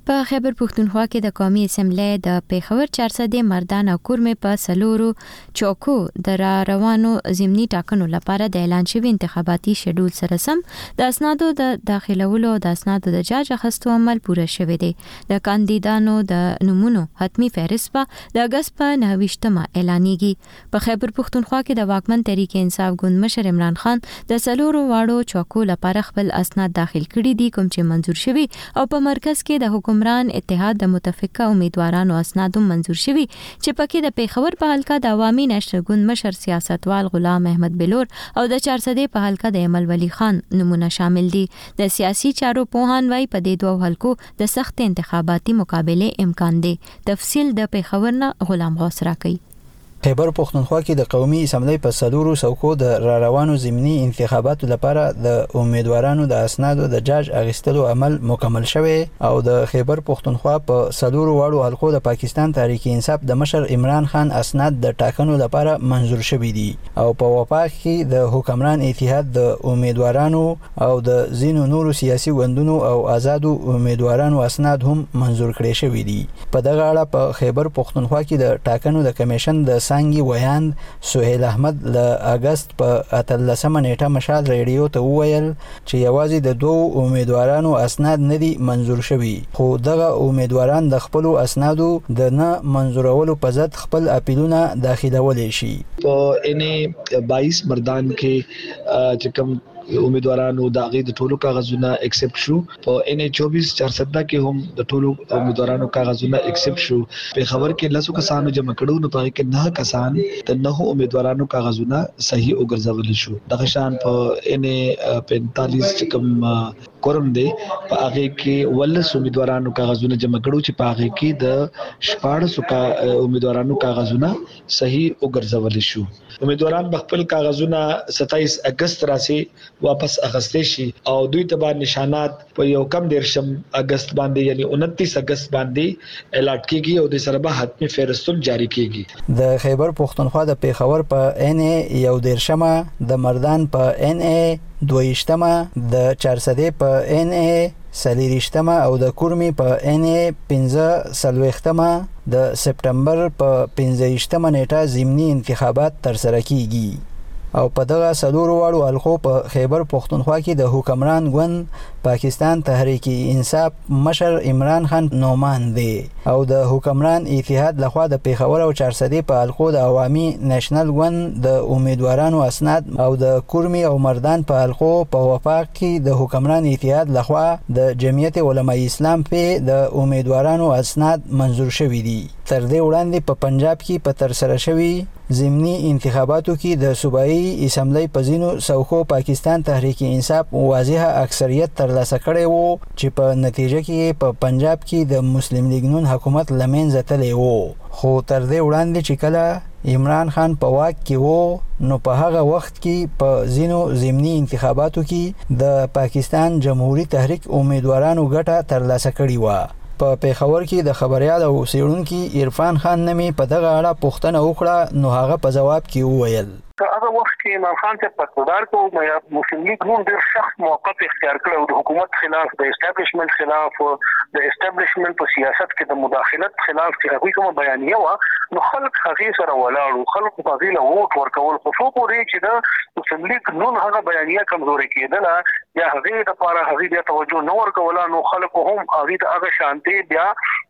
په خیبر پښتونخوا کې د قومي اسمبلی د پیښور چار سده مردان او کورمه په سلورو چوکو د را روانو ضمني ټاکنو لپاره د اعلان شوی انتخاباتي شیډول سره سم د اسنادو د داخلولو او د اسنادو د جاج اخیستو عمل پوره شوی دی. د کاندیدانو د نمونو حتمی فهرست په د اگست په نهویشتمه اعلانېږي. په خیبر پښتونخوا کې د واکمن تحریک انصاف ګوند مشر عمران خان د سلورو واړو چوکو لپاره خپل اسناد داخل کړي دي کوم چې منزور شوی او په مرکز کې د حکمران اتحاد د متفقه امیدوارانو اسناد منزور شوی چې پکې د پیښور په حلقه د عوامي نشر ګوند مشر سیاستوال غلام احمد بلور او د چارسده په حلقه د امل ولی خان نمونه شامل دي. د سیاسي چارو پوهان وايي په دې دوه حلقو د سخت انتخاباتي مقابله امکان دی. تفصیل د پیښور نه غلام غوث راکړي. خیبر پښتونخوا کې د قومي اسمبلی په سلورو سوکو د را روانو ضمني انتخاباتو لپاره د امیدوارانو د اسنادو د جاج اخیستلو عمل مکمل شوی او د خیبر پښتونخوا په سلورو واړو حلقو د پاکستان تحریک انصاف د مشر عمران خان اسناد د ټاکنو لپاره منزور شوی دي او په وفاق کې د حکمران اتحاد د امیدوارانو او د زینو نورو سیاسي ګوندونو او آزادو امیدوارانو اسناد هم منزور کړي شوی دي. په دغه اړه په خیبر پښتونخوا کې د ټاکنو د کمیشن د سانګي ویاند سهیل احمد ل اگست په اتلسمه نیټه مشال ریډیو ته وویل چې یوازې د دوه امیدوارانو اسناد نه دي منزور شوي خو دغه امیدواران د خپل اسنادو د نه منزورولو په ضد خپل اپیلونه داخلولی شي. په ان بایس مردان کې چې کوم امیدوارانو د هغه د ټولو کاغذونه ایکسپټ شو. په ان چوبیس چارسده کې هم د ټولو امیدوارانو کاغذونه ایکسپټ شو. په خبر کې لاسو کسانو جمع کړو نو په کې نه کسان د نه امیدوارانو کاغذونه صحیح وګرځول شو. دغه شان په ان پینتالیس چې کوم کورم دی په هغه کې ولس امیدوارانو کاغذونه جمع کړو چې په هغه کې د شپاړس کا امیدوارانو کاغذونه صحیح وګرځول شو. امیدواران خپل کاغذونه ستایس اگست راسي واپس اخستې شي او دوی ته باندې نشانات په یو کم دیرشم اگست باندې یعنی انتیس اگست باندې الاټ کیږي او د سره به حتمی فهرستون جاری کیږي. د خیبر پښتونخوا د پیښور په ان یو دیرشمه د مردان په ان دویشتمه د چارسده په ان سلیریشتمه او د کورمی په ان پنځه سلويختمه د سپټمبر په پنځه نیټه ضمني انتخابات ترسره کیږي او په دغه سلورو واړو حلقو په خیبر پښتونخوا کې د حکمران ګوند پاکستان تحریک انصاف مشر عمران خان نومان دی او د حکمران اتحاد لخوا د پیښور او چارسده په حلقو د عوامي نېشنل ګوند د امیدوارانو اسناد او د کورمی او مردان په حلقو په وفاق کې د حکمران اتحاد لخوا د جمعیت علماء اسلام په د امیدوارانو اسناد منزور شوی دي. تر دې وړاندې په پنجاب کې په ترسره شوی ضمني انتخاباتو کې د صوبایي اسمبلی په ځینو سوکو پاکستان تحریک انصاف واضحه اکثریت ترلاسه کړی وو چې په نتیجه کې په پنجاب کې د مسلم لیگ نون حکومت لمنځه تللی وو. خو تر دې وړاندې چې کله عمران خان په واک کې وو نو په هغه وخت کې په ځینو ضمني انتخاباتو کې د پاکستان جمهوریت تحریک امیدوارانو ګټه ترلاسه کړې و. په پیښور کې د خبريال او سیړونکو عرفان خان نمي په دغه اړه پوښتنه وکړه نو هغه په جواب کې وویل هغه وخت کې عمران خان ته په اقتدار کې مسلم لیگ نون ډېر سخت موقف اختیار کړ د حکومت خلاف د اسټابلیشمنت خلاف د اسټابلیشمنت په سیاست کې د مداخلت خلاف چې هغه کوم بیانیه و نو خلک هغه سره ولاړو خلک په دې له ووټ ورکول خو څو پورې چې د مسلم لیگ نون هغه بیانیه کمزوري کېدله یا هغه د لپاره هغه د توجه نو ورکول نو خلک هم هغه د هغه شانتي بیا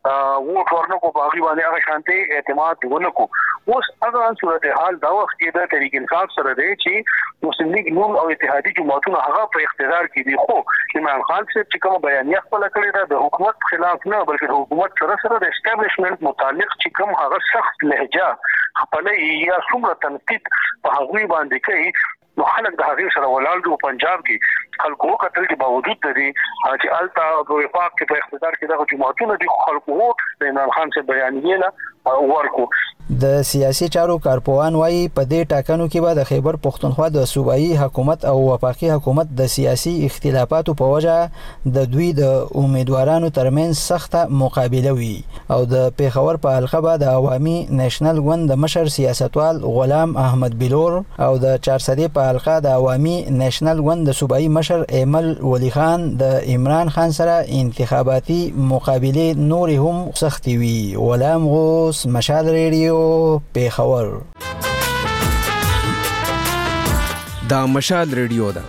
ووټ ورنکو په هغه باندې هغه شانتي اعتماد ونکو. اوس هغه صورتحال دا وخت کې د تحریک انصاف سره دی چې مسلم لیگ نون او اتحادی جماعتونه هغه په اقتدار کې دي خو عمران خان چې کوم بیانیه خپل کړی دا د حکومت خلاف نه بلکې د حکومت سره سره د اسټابلیشمنت متعلق چې کوم هغه سخت لهجه خپل یا څومره تنقید په هغه باندې کوي نو خلک د هغه سره ولاړ دي. پنجاب کې خلکو کتل کې باوجود دي چې التا په وفاق کې په اقتدار کې د جماعتونو دي خلکو د عمران خان څخه بیانیه نه ورکو د سیاسي چارو کارپوهان وایي په دې ټاکنو کې به د خیبر پښتونخوا د صوبایي حکومت او وفاقي حکومت د سیاسي اختلافاتو په وجه د دوی د امیدوارانو ترمنځ سخته مقابله وي او د پیښور په حلقه به د عوامي نېشنل ګوند د مشر سیاستوال غلام احمد بلور او د چارسدې په حلقه د عوامي نېشنل ګوند د صوبایي مشر ایمل ولی خان د عمران خان سره انتخاباتي مقابله نور هم سختي وي. غلام غوث، مشال ریډیو، پیښور. دا مشال ریډیو ده.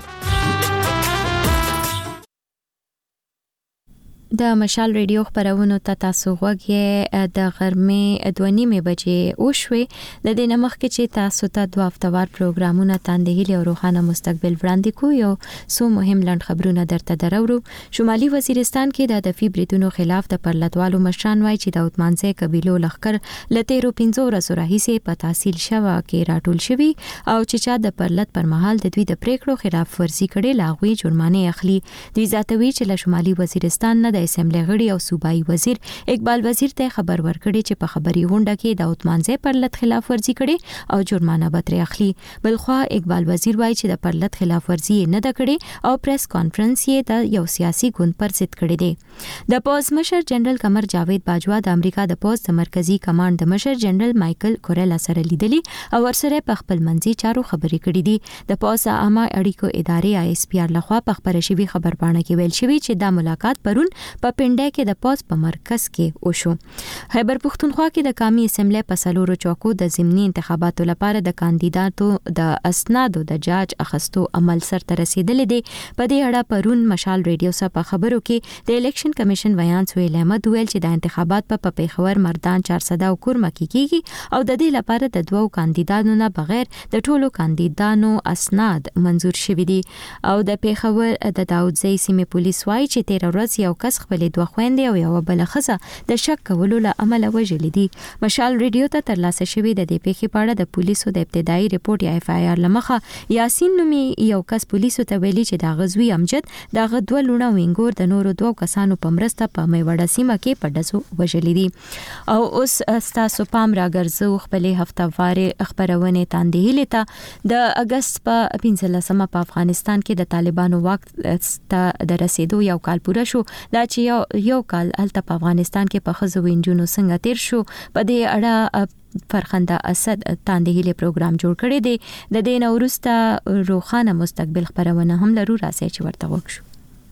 د مشال ریډیو خبرونو ته تاسو غوږی د غرمې دوه نیمې بجې وشوي. د دې نمخ کې چې تاسو ته دوه هفتوار پروګرامونه تاندهیل او روښانه مستقبل وړاندې کو یو سو مهم لند خبرونه درته درورو. شمالي وزیرستان کې د دفي بریدونو خلاف د پرلتوالو مشران وایي چې د اوتمانځي قبيلو لخر لته رو پنځو ورځو راهیسې په تحصیل شوه کې راټول شوي او چې چا د پرلت پر مهال د دوی د پریکړو خلاف ورزي کړي لاغوي جرمانه اخلي. دوی ذاتوي چې له شمالي وزیرستان نه د اسمبلی غړي او صوبایي وزیر اقبال وزیر ته خبر ورکړي چې په خبري غونډه کې د اوتمانځي پرلت خلاف ورزي کړي او جرمانه به ترې اخلي. بلخوا اقبال وزیر وایي چې د پرلت خلاف ورزي نه ده کړي او پریس کانفرنس یې د یو سیاسي ګوند پر ضد کړی دی. د پوز مشر جنرال قمر جاوید باجوا د امریکا د پوز د مرکزی کمانډ د مشر جنرال مایکل کوریلا سره لیدلی او ورسره په خپل منځي چارو خبرې کړې دي. د پوز عامه اړیکو ادارې آی اس پی آر لخوا په خبره شوی خبر پاڼه کې ویل شوی چې دا ملاقات پرون په پنډه کې د پوز په مرکز کې وشو. خیبر پښتونخوا کې د قومي اسمبلی په سلورو چوکو د ضمني انتخاباتو لپاره د کاندیداتو د اسنادو د جاج اخستو عمل سرته رسیدلې دی. په دې اړه پرون مشال ریډیو سره په خبرو کې د الیکشن کمیشن ویان سویل احمد ویل چې د انتخابات په پیښور، مردان، چارسده او کورمه کې کیږي او د دې لپاره د دوو کاندیدانو نه بغیر د ټولو کاندیدانو اسناد منزور شوي دي. او د پیښور د داودزی سیمې پولیس وایي چې تیر ورځ یو کس خپل دوه خويندې او یو بل ښځه د شک کولو له امله وژلې دي. مشال ریډیو ته ترلاسه شوی د دې پیښې په اړه د پولیسو د ابتدایي ریپورت یا اف آی آر لمخه یاسین نومي یو کس پولیسو ته ویلي چې دا غزوی امجد دا غدوه لونه وینګور د نورو دوه کسانو په مرسته په میوړه سیمه کې په دسو وژلې دي. او اوس تاسو پام راګرځو خپل هفتهواره خبرونه تاندهیل ته د اگست په پنځلسمه په افغانستان کې د طالبانو وخت ته د رسیدو یو کال پوره شو. دا چې یو یو کال الته په افغانستان کې په خزو وینجونو څنګه تیر شو په دې اړه فرخنده اسد تاندهیل پروګرام جوړ کړی دی. د دې نورسته روخانه مستقبل خبرونه هم لرو راځي چې ورته وکړو.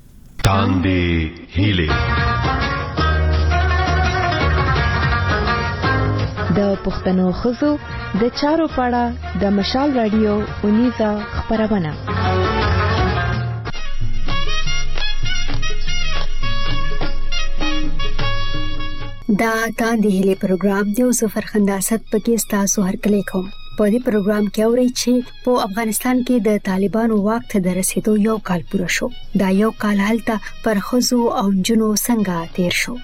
تاندهیل د پښتنو خزو د چارو پاړه د مشال رادیو اونیزه خبرونه. دا تاندهیل پروګرام دی او زفر خنداسد پکې تاسو هر کله کوم. په دې پروګرام کې اوري چې په افغانستان کې د طالبانو واک ته د رسیدو یو کال پوره شو. دا یو کال هلته پر خزو او جنو څنګه تیر شو.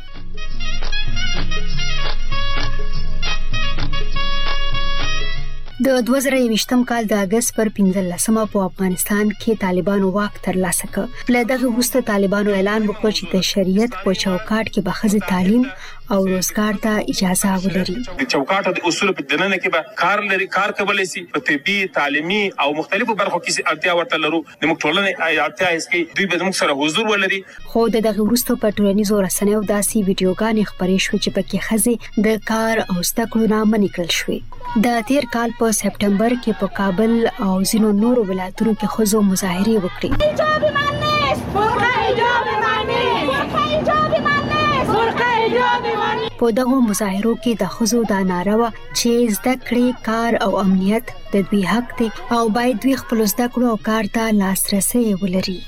د دوه زره یوویشتم کال د اگست پر پنځلسمه په افغانستان کې طالبانو واک ترلاسه کړ. له دغه وروسته طالبانو اعلان وکړ چې د شریعت په چوکاټ کې به ښځې تعلیم او روزګار ته اجازه ولري. د چوکاټ د اصول په دننه کې به کار لري کار کولای شي په طبي، تعلیمي او مختلفو برخو کې اړتیا ورته لرو. د موږ ټولنې اړتیا هیڅ کې دوی به موږ سره حضور ولري. خو د دغه وروسته په ټولنیزو رسنیو داسې ویډیوګانې خپرې شوې چې پکې ښځې د کار او زده کړو نه منع کړل شوې. د تیر کال په سپټمبر کې په کابل او ځینو نورو ولایتونو کې ښځو مظاهرې وکړې. حجاب مانیس، برقه حجاب مانیس، حجاب مانیس، برقه حجاب مانیس. په دغه مظاهرو کې د ښځو دا ناره وه چې زده کړې، کار او امنیت د دوی حق دی او باید دوی خپل زده کړو او کار ته لاسرسی ولري.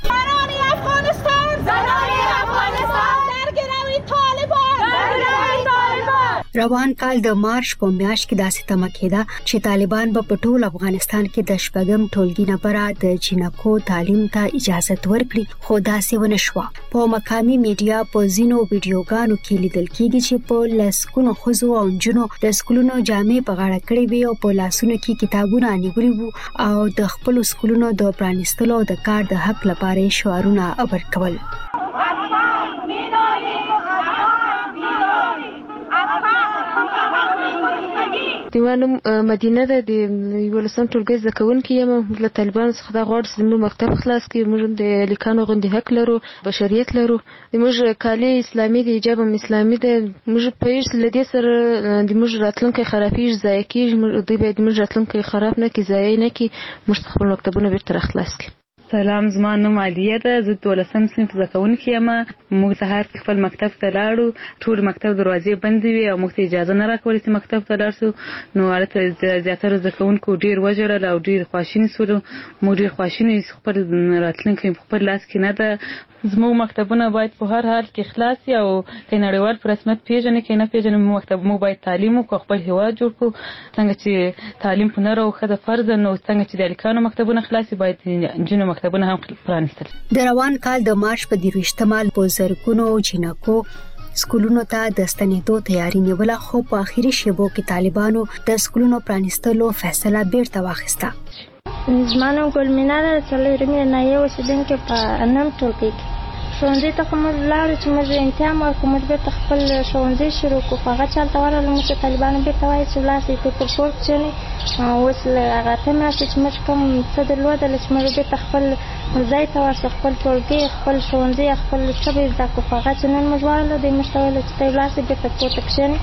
روان کال د مارچ په میاشت کې داسې تمه کېده چې طالبان به په ټول افغانستان کې د شپږم ټولګي نه پره د جنکو تعلیم ته اجازه ورکړي، خو داسې ونه شوه. په مقامي میډیا په ځینو ویډیوګانو کې لیدل کېږي چې په لسګونو ښځو او نجونو د سکولونو جامې په غاړه کړې وې او په لاسونو کې کتابونه نیولي وو او د خپلو سکولونو د پرانیستلو او د کار د حق لپاره شعارونه ورکول. دیوانم مدینه ده د ولسم ټولګي زده کوونکي یم. له طالبانو څخه دا غواړم چې زموږ مکتب خلاص کړي. موږ د لیکانو غوندې حق لرو، بشریت لرو. موږ کالي اسلامي دی، حجاب هم اسلامي دی. موږ په هیڅ له دې سره د موږ راتلونکی خرابېږي، ضایع کېږي. دوی باید موږ راتلونکی خراب نه کړي، ضایع نه کړي. موږ خپل مکتبونه بیرته راخلاص کړي. سلام، زما نوم عالیه ده. زه دولسم صنف زده کوونکې یم. موږ سهار خپل مکتب ته لاړو، ټول مکتب دروازې بندې وې او موږ ته اجازه نه راکوله چې مکتب ته لاړ شو. نو هلته زیاتره زده کوونکو ډېر وژړل او ډېر خواشیني شولو. موږ ډېر خواشیني یو، خپل راتلونکی په خپل لاس کې نه ده. زموږ مکتبونه باید په هر حال کې خلاص وي او که نړیوال په رسمیت پېژني که نه پېژني، مکتب موږ باید تعلیم وکړو، خپل هېواد جوړ کړو. څنګه چې تعلیم په نر او ښځه فرض ده، نو څنګه چې د هلکانو مکتبونه خلاص وي، باید نجونو مکتبونه هم پرانیستل. د روان کال د مارچ په دېرشتمه په زرګونو جینکو سکولونو ته د ستنېدو تیاری نیوله، خو په اخري شیبو کې طالبانو د سکولونو پرانیستلو فیصله بیرته واخیسته. زما نوم ګلمینا ده، څلورمې ناحیې اوسېدونکې په نم ټولګي کې. ښوونځي ته خو موږ لاړو چې موږ امتحان ورکړو، موږ بېرته خپل ښوونځي شروع کړو. خو هغه چا هلته ورغلو، موږ ته طالبانو بېرته وایي چې ولاړ شئ په کور کښېنئ. اوس له هغه اتمې میاشتې چې موږ کوم څه درلودله چې موږ بېرته خپل ځای ته ورشو، خپل ټولګي، خپل ښوونځي، خپل څه به یې زده کړو. خو هغه چې نن موږ ورغلو، دوی موږ ته ویل چې ته ولاړ شئ بېرته کور ته کښېنئ.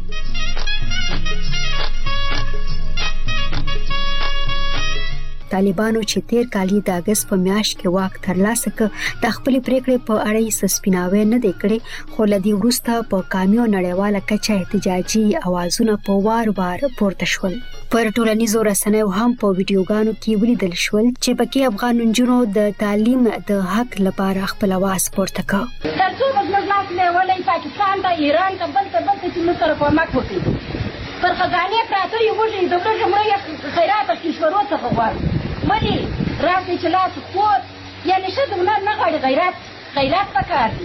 طالبانو چې تیر کال د اگست په میاشت کې واک ترلاسه کړ، د خپلې پریکړې په اړه یې سپیناوی نه دی کړی، خو له دې وروسته په قومي او نړیواله کچه احتجاجي اوازونه په وار وار پورته شول. پر ټولنیزو رسنیو هم په ویډیوګانو کې ولیدل شول چې پکې افغان نجونو د تعلیم د حق لپاره خپل اواز پورته کړ. ترڅو موږ لاس له ولې پاکستان ته، ایران ته، بل ته بل ته چې موږ سره کومک وکړي. پر خزانه پراته یو وږي د دولت جمهوریت خیرات او کشورو څخه غواړي. ولی راځي چې لاس خود یعنی شه دونه نه غواړي. غیرت غیرت پکار دی.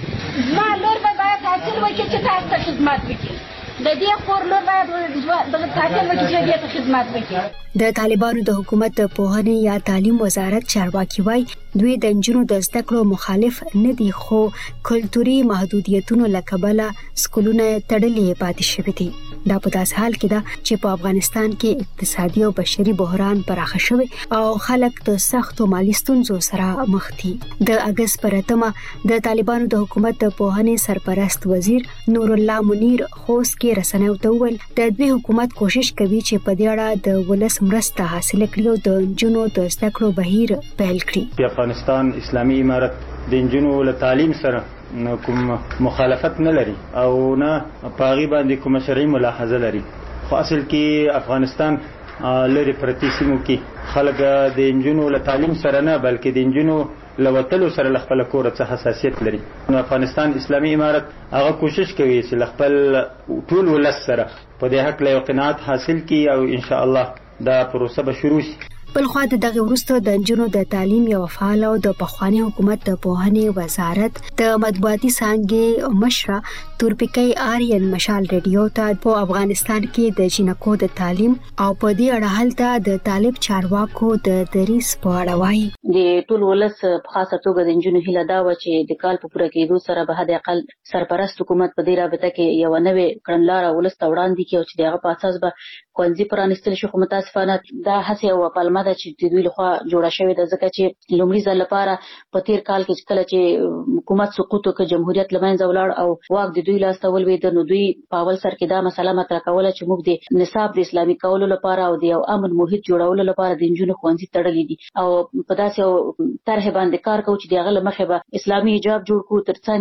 زما لور به باید حاصل وکړي چې تاسو ته خدمت وکړي. د دې خور لور باید دغه حاصل وکړي چې دې ته خدمت وکړي. د طالبانو د حکومت د پوهنې یا تعلیم وزارت چارواکي وایي دوی د نجونو د زده کړو مخالف نه دي، خو کلتوري محدودیتونو له کبله سکولونه تړلي پاتې شوي دي. دا په داس حال کې ده چې په افغانستان کې اقتصادي او بشري بحران پراخه شوی او خلک د سختو مالي ستونزو سره مخ دي. د اگست پر اتمه د طالبانو د حکومت د پوهنې سرپرست وزیر نور الله منیر خوست کې رسنیو ته وویل د دوی حکومت کوشش کوي چې په دې اړه د ولس مرسته حاصل کړي او د نجونو د زده کړو بهیر پیل کړي. د افغانستان اسلامي امارت د نجونو له تعلیم سره کوم مخالفت نه لري او نه پاغي باندې کوم شرعي ملاحظه لري، خو اصل کې افغانستان لري پرتی سیمو کې خلک د نجونو له تعلیم سره نه بلکې د نجونو لوتلو سره خپل کور څخه حساسیت لري. نو افغانستان اسلامي امارت هغه کوشش کوي چې خپل ټول ولس سره په دې حق له قناعت حاصل کړي او ان شاء الله دا پروسه به شروع شي. بلخوا د دغه وروسته د نجونو د تعلیم یو فعال او د پخوانی حکومت د پوهنې وزارت د مطبوعاتي څانګې مشره تورپیکۍ آرین مشال ریډیو ته په افغانستان کې د جنکو د تعلیم او په دې اړه هلته د طالب چارواکو د دریس په اړه وایي. د ټول ولس په خاصه توګه د نجونو هیله دا و چې د کال په پوره کېدو سره به حد اقل سرپرست حکومت په دې رابطه کې یو نوې کړنلاره ولس ته وړاندې کړي او چې دغه په اساس به ښوونځي پرانیستل شي. خو متاسفانه دا هڅه او پلمه ده چې د دوی لخوا جوړه شوې ده، ځکه چې لومړي ځل لپاره په تیر کال کې کله چې حکومت سقوط وکړ، جمهوریت له منځه ولاړ او واک د دوی لاس ته ولوېد، نو دوی په اول سر کې دا مسله مطرح کوله چې موږ د نصاب د اسلامي کولو لپاره او د یو امن محیط جوړولو لپاره د نجونو ښوونځي تړلي دي او په داسې یو طرح باندې کار کوو چې د هغه له مخې به اسلامي حجاب جوړ کړو، تر څنګ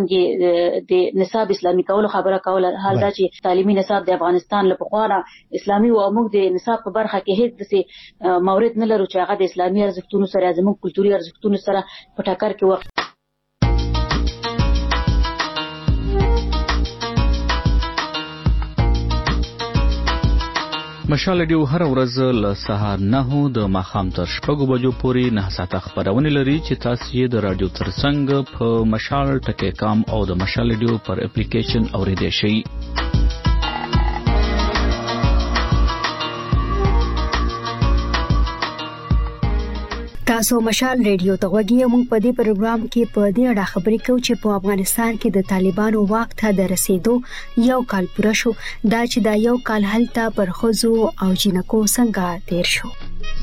د نصاب اسلامي کولو خبره کوله. حال دا چې تعلیمي نصاب د افغانستان له پخوا نه اسلامي او موږ د نصاب په برخه کې هیڅ داسې مورد نه لرو چې هغه د اسلامي ارزښتونو سره زموږ کلتوري ارزښتونو سره په ټکر کې وخت. مشال ډیو هر ورځ له سهار نهو د ماښام تر شپږو بجو پورې نه ساعته خبرونه لري چې تاسو یې د رادیو ترڅنګ په مشال ټکی کام او د مشال ډیو پر اپلیکیشن اوریدئ شئ. تاسو مشال ریډیو ته وګورئ. موږ په دې پروګرام کې په دې اړه خبرې کوو چې په افغانستان کې د طالبانو واک ته د رسیدو یو کال پوره شو. دا چې دا یو کال هلته پر ښځو او جنکو څنګه تیر شو.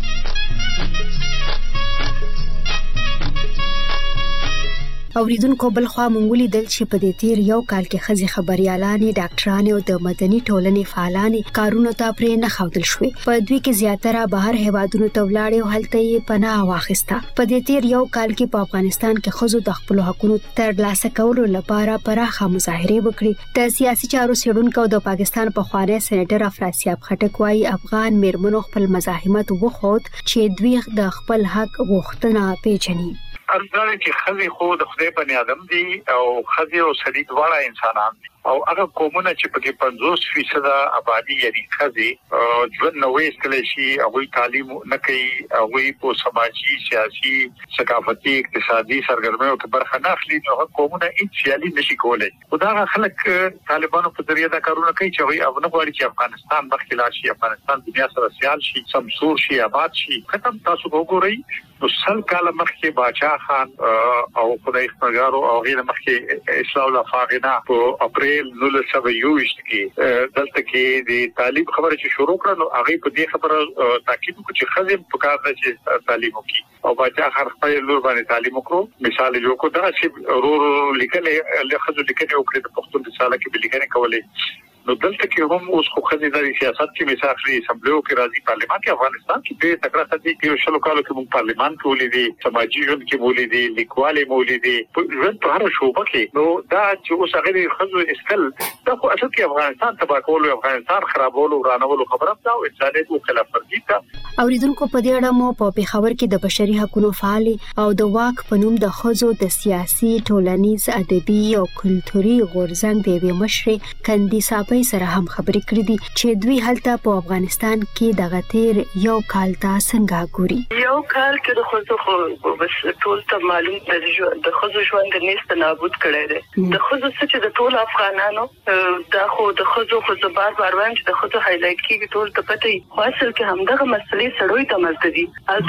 اوریدونکو بل خوا مونږ لیدل چې په دې تیر یو کال کې ښځې خبريالانې، ډاکټرانې او د مدني ټولنې فعالانې کارونو ته پرې نه ښودل شوې. په دوی کې زیاتره بهر هیوادونو ته ولاړې او هلته یې پناه واخیسته. په دې تیر یو کال کې په افغانستان کې ښځو د خپل حقوقو ترلاسه کولو لپاره پراخه مظاهرې وکړې. د سیاسي چارو څېړونکو د پاکستان پخوانی سېنیټر افراسیاب خټک وايي افغان میرمنو خپل مزاحمت وښود چې دوی د خپل حق غوښتنه پیژني. ارزانه چې خزي خو د خدای بني آدم دي او خزي او سړي دواړه انسانان دي او هغه قومونه چې پکې پنځوس فیصد آبادی یعنی خزي ژوند نوې استل شي او تعلیم نه کوي او په سماجی سیاسي ثقافتي اقتصادي سرګرمیو کې برخه نه اخلي نو هغه قومونه هیڅ سیالي نشي کولای. خدای خلک طالبانو په ذریعہ دا کارونه کوي چې هغه افغان غواړي چې افغانستان مخکې لاړ شي، افغانستان دنیا سره سیال شي، سمسور شي، آباد شي. ختم تاسو وګورئ نو سل کال مخکې باچا خان او خدای خپلګارو او غیر مخکې اسلام الله فاغنا په اپریل نولس سوه یوویشت کې دلته کې د تعلیم خبره چې شروع کړه نو هغه په دې خبره تاکید وکړ چې خزم په کار ده چې تعلیم وکړي او باچا خان خپل لور باندې تعلیم وکړو. مثال یو کو دا چې ورو لیکلې له خزو لیکلې او کړې د پښتون رساله کې به لیکنه کولې. نو دلته کې هم اوس خو خزي د سیاست کې مثال لري، اسمبلیو کې راځي، پارلیمان کې افغانستان کې به تکړه سدي کې شلو کالو کې موږ پارلیمان کې ولې دي، سماجی ژوند کې ولې دي، لیکوالې مولې دي، ژوند په هر شوبه کې. نو دا چې اوس هغه خزو اسکل دا خو اصل کې افغانستان تباہ کول، افغانستان خرابول او رانول خبره ده او انسانیت او خلاف ورزي ده. اوریدونکو په دې اړه مو په پیښور کې د بشري حقوقو فعال او د واک په نوم د خزو د سیاسي، ټولنیز، ادبي او کلتوري غورځنګ د یوې مشرې کندي صاحب سره هم خبرې کړې دي چې دوی هلته په افغانستان کې د غتیر یو کال ته څنګه ګوري. یو کال کې د خزو خو بس ټول ته معلوم دی د خزو ژوند نيست نابود کړی دی. د خزو چې د ټول افغانانو دا خو د خزو خو بار بار وایم چې د خزو هایلایټ کیږي ټول ته پته وي. خو اصل کې همدغه مسلې سړوي ته مزدي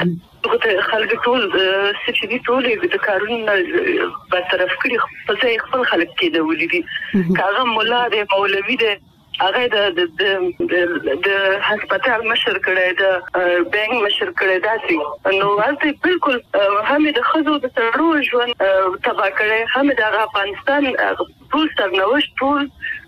البته خلک ټول چې دي ټول د کارونو برطرف کړي په ځای خپل خلک کې د ولیدي کاغه مولا دی مولوی دی هغه د د د هسپتال مشر کړي د بانک مشر کړي داسي نو هلته بالکل هم د خزو د سړو ژوند تبا کړي هم د افغانستان ټول سرنوشت ټول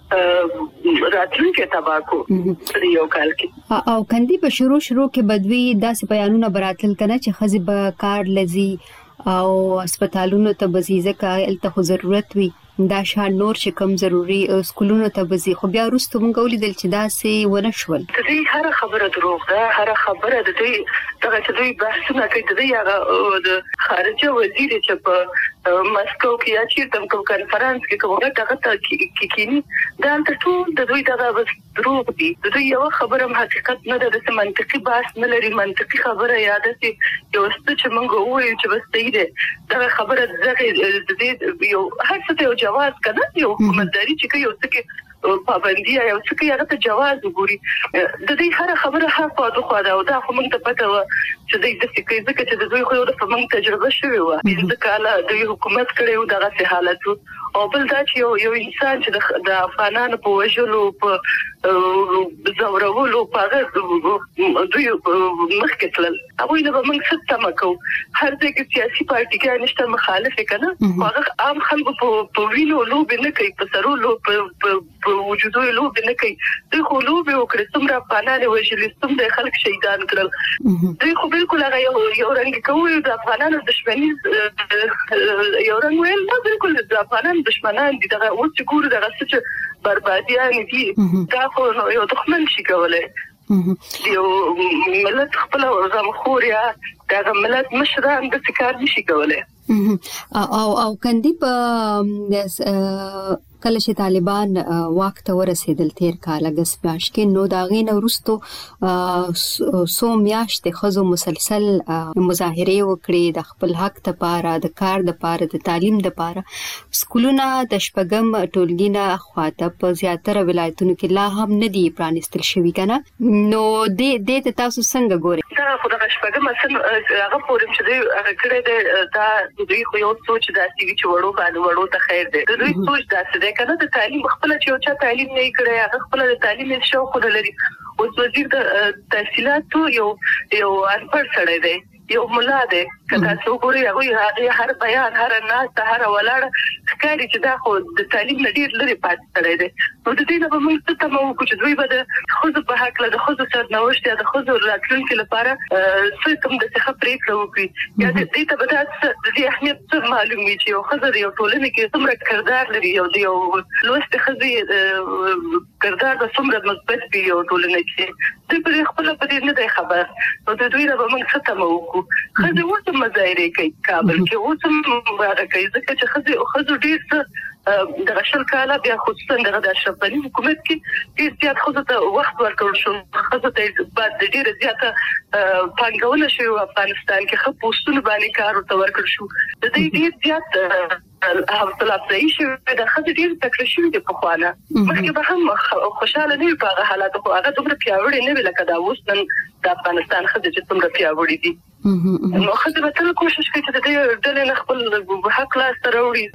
راتلونکي تباکو یو کال کې او کندي په شروع شروع کې بدوي داسې بیانونه براتل کنه چې خزي به کار لذي او هسپتالونو ته بزیزه کایل ته ضرورت وي دا شان نور چې کم ضروری سکولونو ته بزي. خو بیا وروسته مونږ ولیدل چې دا سي ونه شول. د دې هر خبره دروغ ده، هر خبره د دې دغه چې دوی بحثونه کوي د دې هغه د خارجه وزیر چې په مسکو کې یا چیرته کوم کانفرنس کې کومه دغه ته کې کینی دا ټول د دوی دغه دروغ دي. د دوی یو خبره حقیقت نه ده، د منطقي بحث نه لري، منطقي خبره یاد دي یو څه چې مونږ وایو چې بس دی دغه خبره دغه د دې یو هر څه جواز کنه یو حکومتداري چې کوي او څه کې پابندي یا څه کې هغه ته جواز وګوري. د دې هر خبره حق او خو دا او دا خو موږ ته پته و چې د دې فکر ځکه چې د دوی خو د موږ تجربه شوی و د کاله د حکومت کړي دغه حالت او بل دا چې یو یو انسان چې د افغانانو په وژلو په زورولو په دوی مخکې تلل هغه نه به موږ څه تم کو. هر ځای کې سیاسي پارټي نشته مخالف کنه هغه عام خلکو په وینو لوب نه کوي، په سرولو په وجودو لوب نه کوي. دوی خو لوب وکړي څومره افغانانو وژل څومره خلک شهیدان کړل. دوی خو بالکل هغه یو رنګ کوي د افغانانو دښمنۍ یو رنګ ویل نه بالکل د افغانانو دښمنان دي. دغه اوس چې ګورو دغه څه بربادیان دي دا خو یو دښمن شي کولای. یو ملت خپل غمخور یا دغه ملت مشران د کار نشي کولای. او او کندي په کله چې طالبان واک ته ورسېدل تیر کال اگست میاشت کې، نو دا غین ورستو سو میاشت خزو مسلسل مظاهره وکړي د خپل حق لپاره، د کار لپاره، د تعلیم لپاره. سکولونه د شپږم ټولګي نه خواته په زیاتره ولایتونو کې لا هم نه دی پرانستل شوی کنه. نو دې دې تاسو څنګه ګورئ؟ دا خو د شپږم اصل هغه پورم چې دوی هغه کړی دا دوی خو یو سوچ داسې وی چې وړو باندې وړو ته خیر دی. دوی سوچ داسې دی کنه د تعلیم خپل چې یو چا تعلیم نه کړی، هغه خپل د تعلیم شوق لري. اوس وزیر د تحصیلاتو یو یو انپړ سړی دی، یو ملا دی. کله چې وګوري هغه هر بیان هر ناس هر ولاړ ښکاري چې دا خو د تعلیم نه ډیر لري پاتې سړی دی. نو د دې نه به موږ څه تمو وکړو چې دوی به د ښځو په حق له د ښځو سرنوشت یا د ښځو راتلونکي لپاره څه کوم د څه پرېکړه وکړي، یا د دې ته به دا د دې اهمیت څه معلوم وي چې یو ښځه د یو ټولنې کې څومره کردار لري، یو د یو لوستې ښځې کردار به څومره مثبت وي یو ټولنه کې. دوی په خپله په دې نه دی خبر. نو د دوی نه به موږ څه تمه وکړو. ښځې اوس هم مظاهرې کوي کابل کې، اوس هم مبارزه کوي، ځکه چې ښځې ښځو ډېر څه دغه شل کاله بیا خصوصا دغه د اشرف غني حکومت کې ډېر زیات ښځو ته وخت ورکړل شو. ښځو ته بعد د ډېره زیاته پانګونه شوې افغانستان کې، ښه پوسټونه باندې کار ورته ورکړل شو. د دې ډېر زیات حوصله افزایي شوې ده. ښځې ډېرې تکړه شوې دي پخوانه، مخکې به هم خوشحاله نه وي په هغه حالاتو، خو هغه دومره پیاوړې نه وي لکه دا اوس نن د افغانستان ښځې چې څومره پیاوړې دي. نو ښځې به تل کوشش کوي چې د دې ډلې نه خپل حق لاسته راوړي.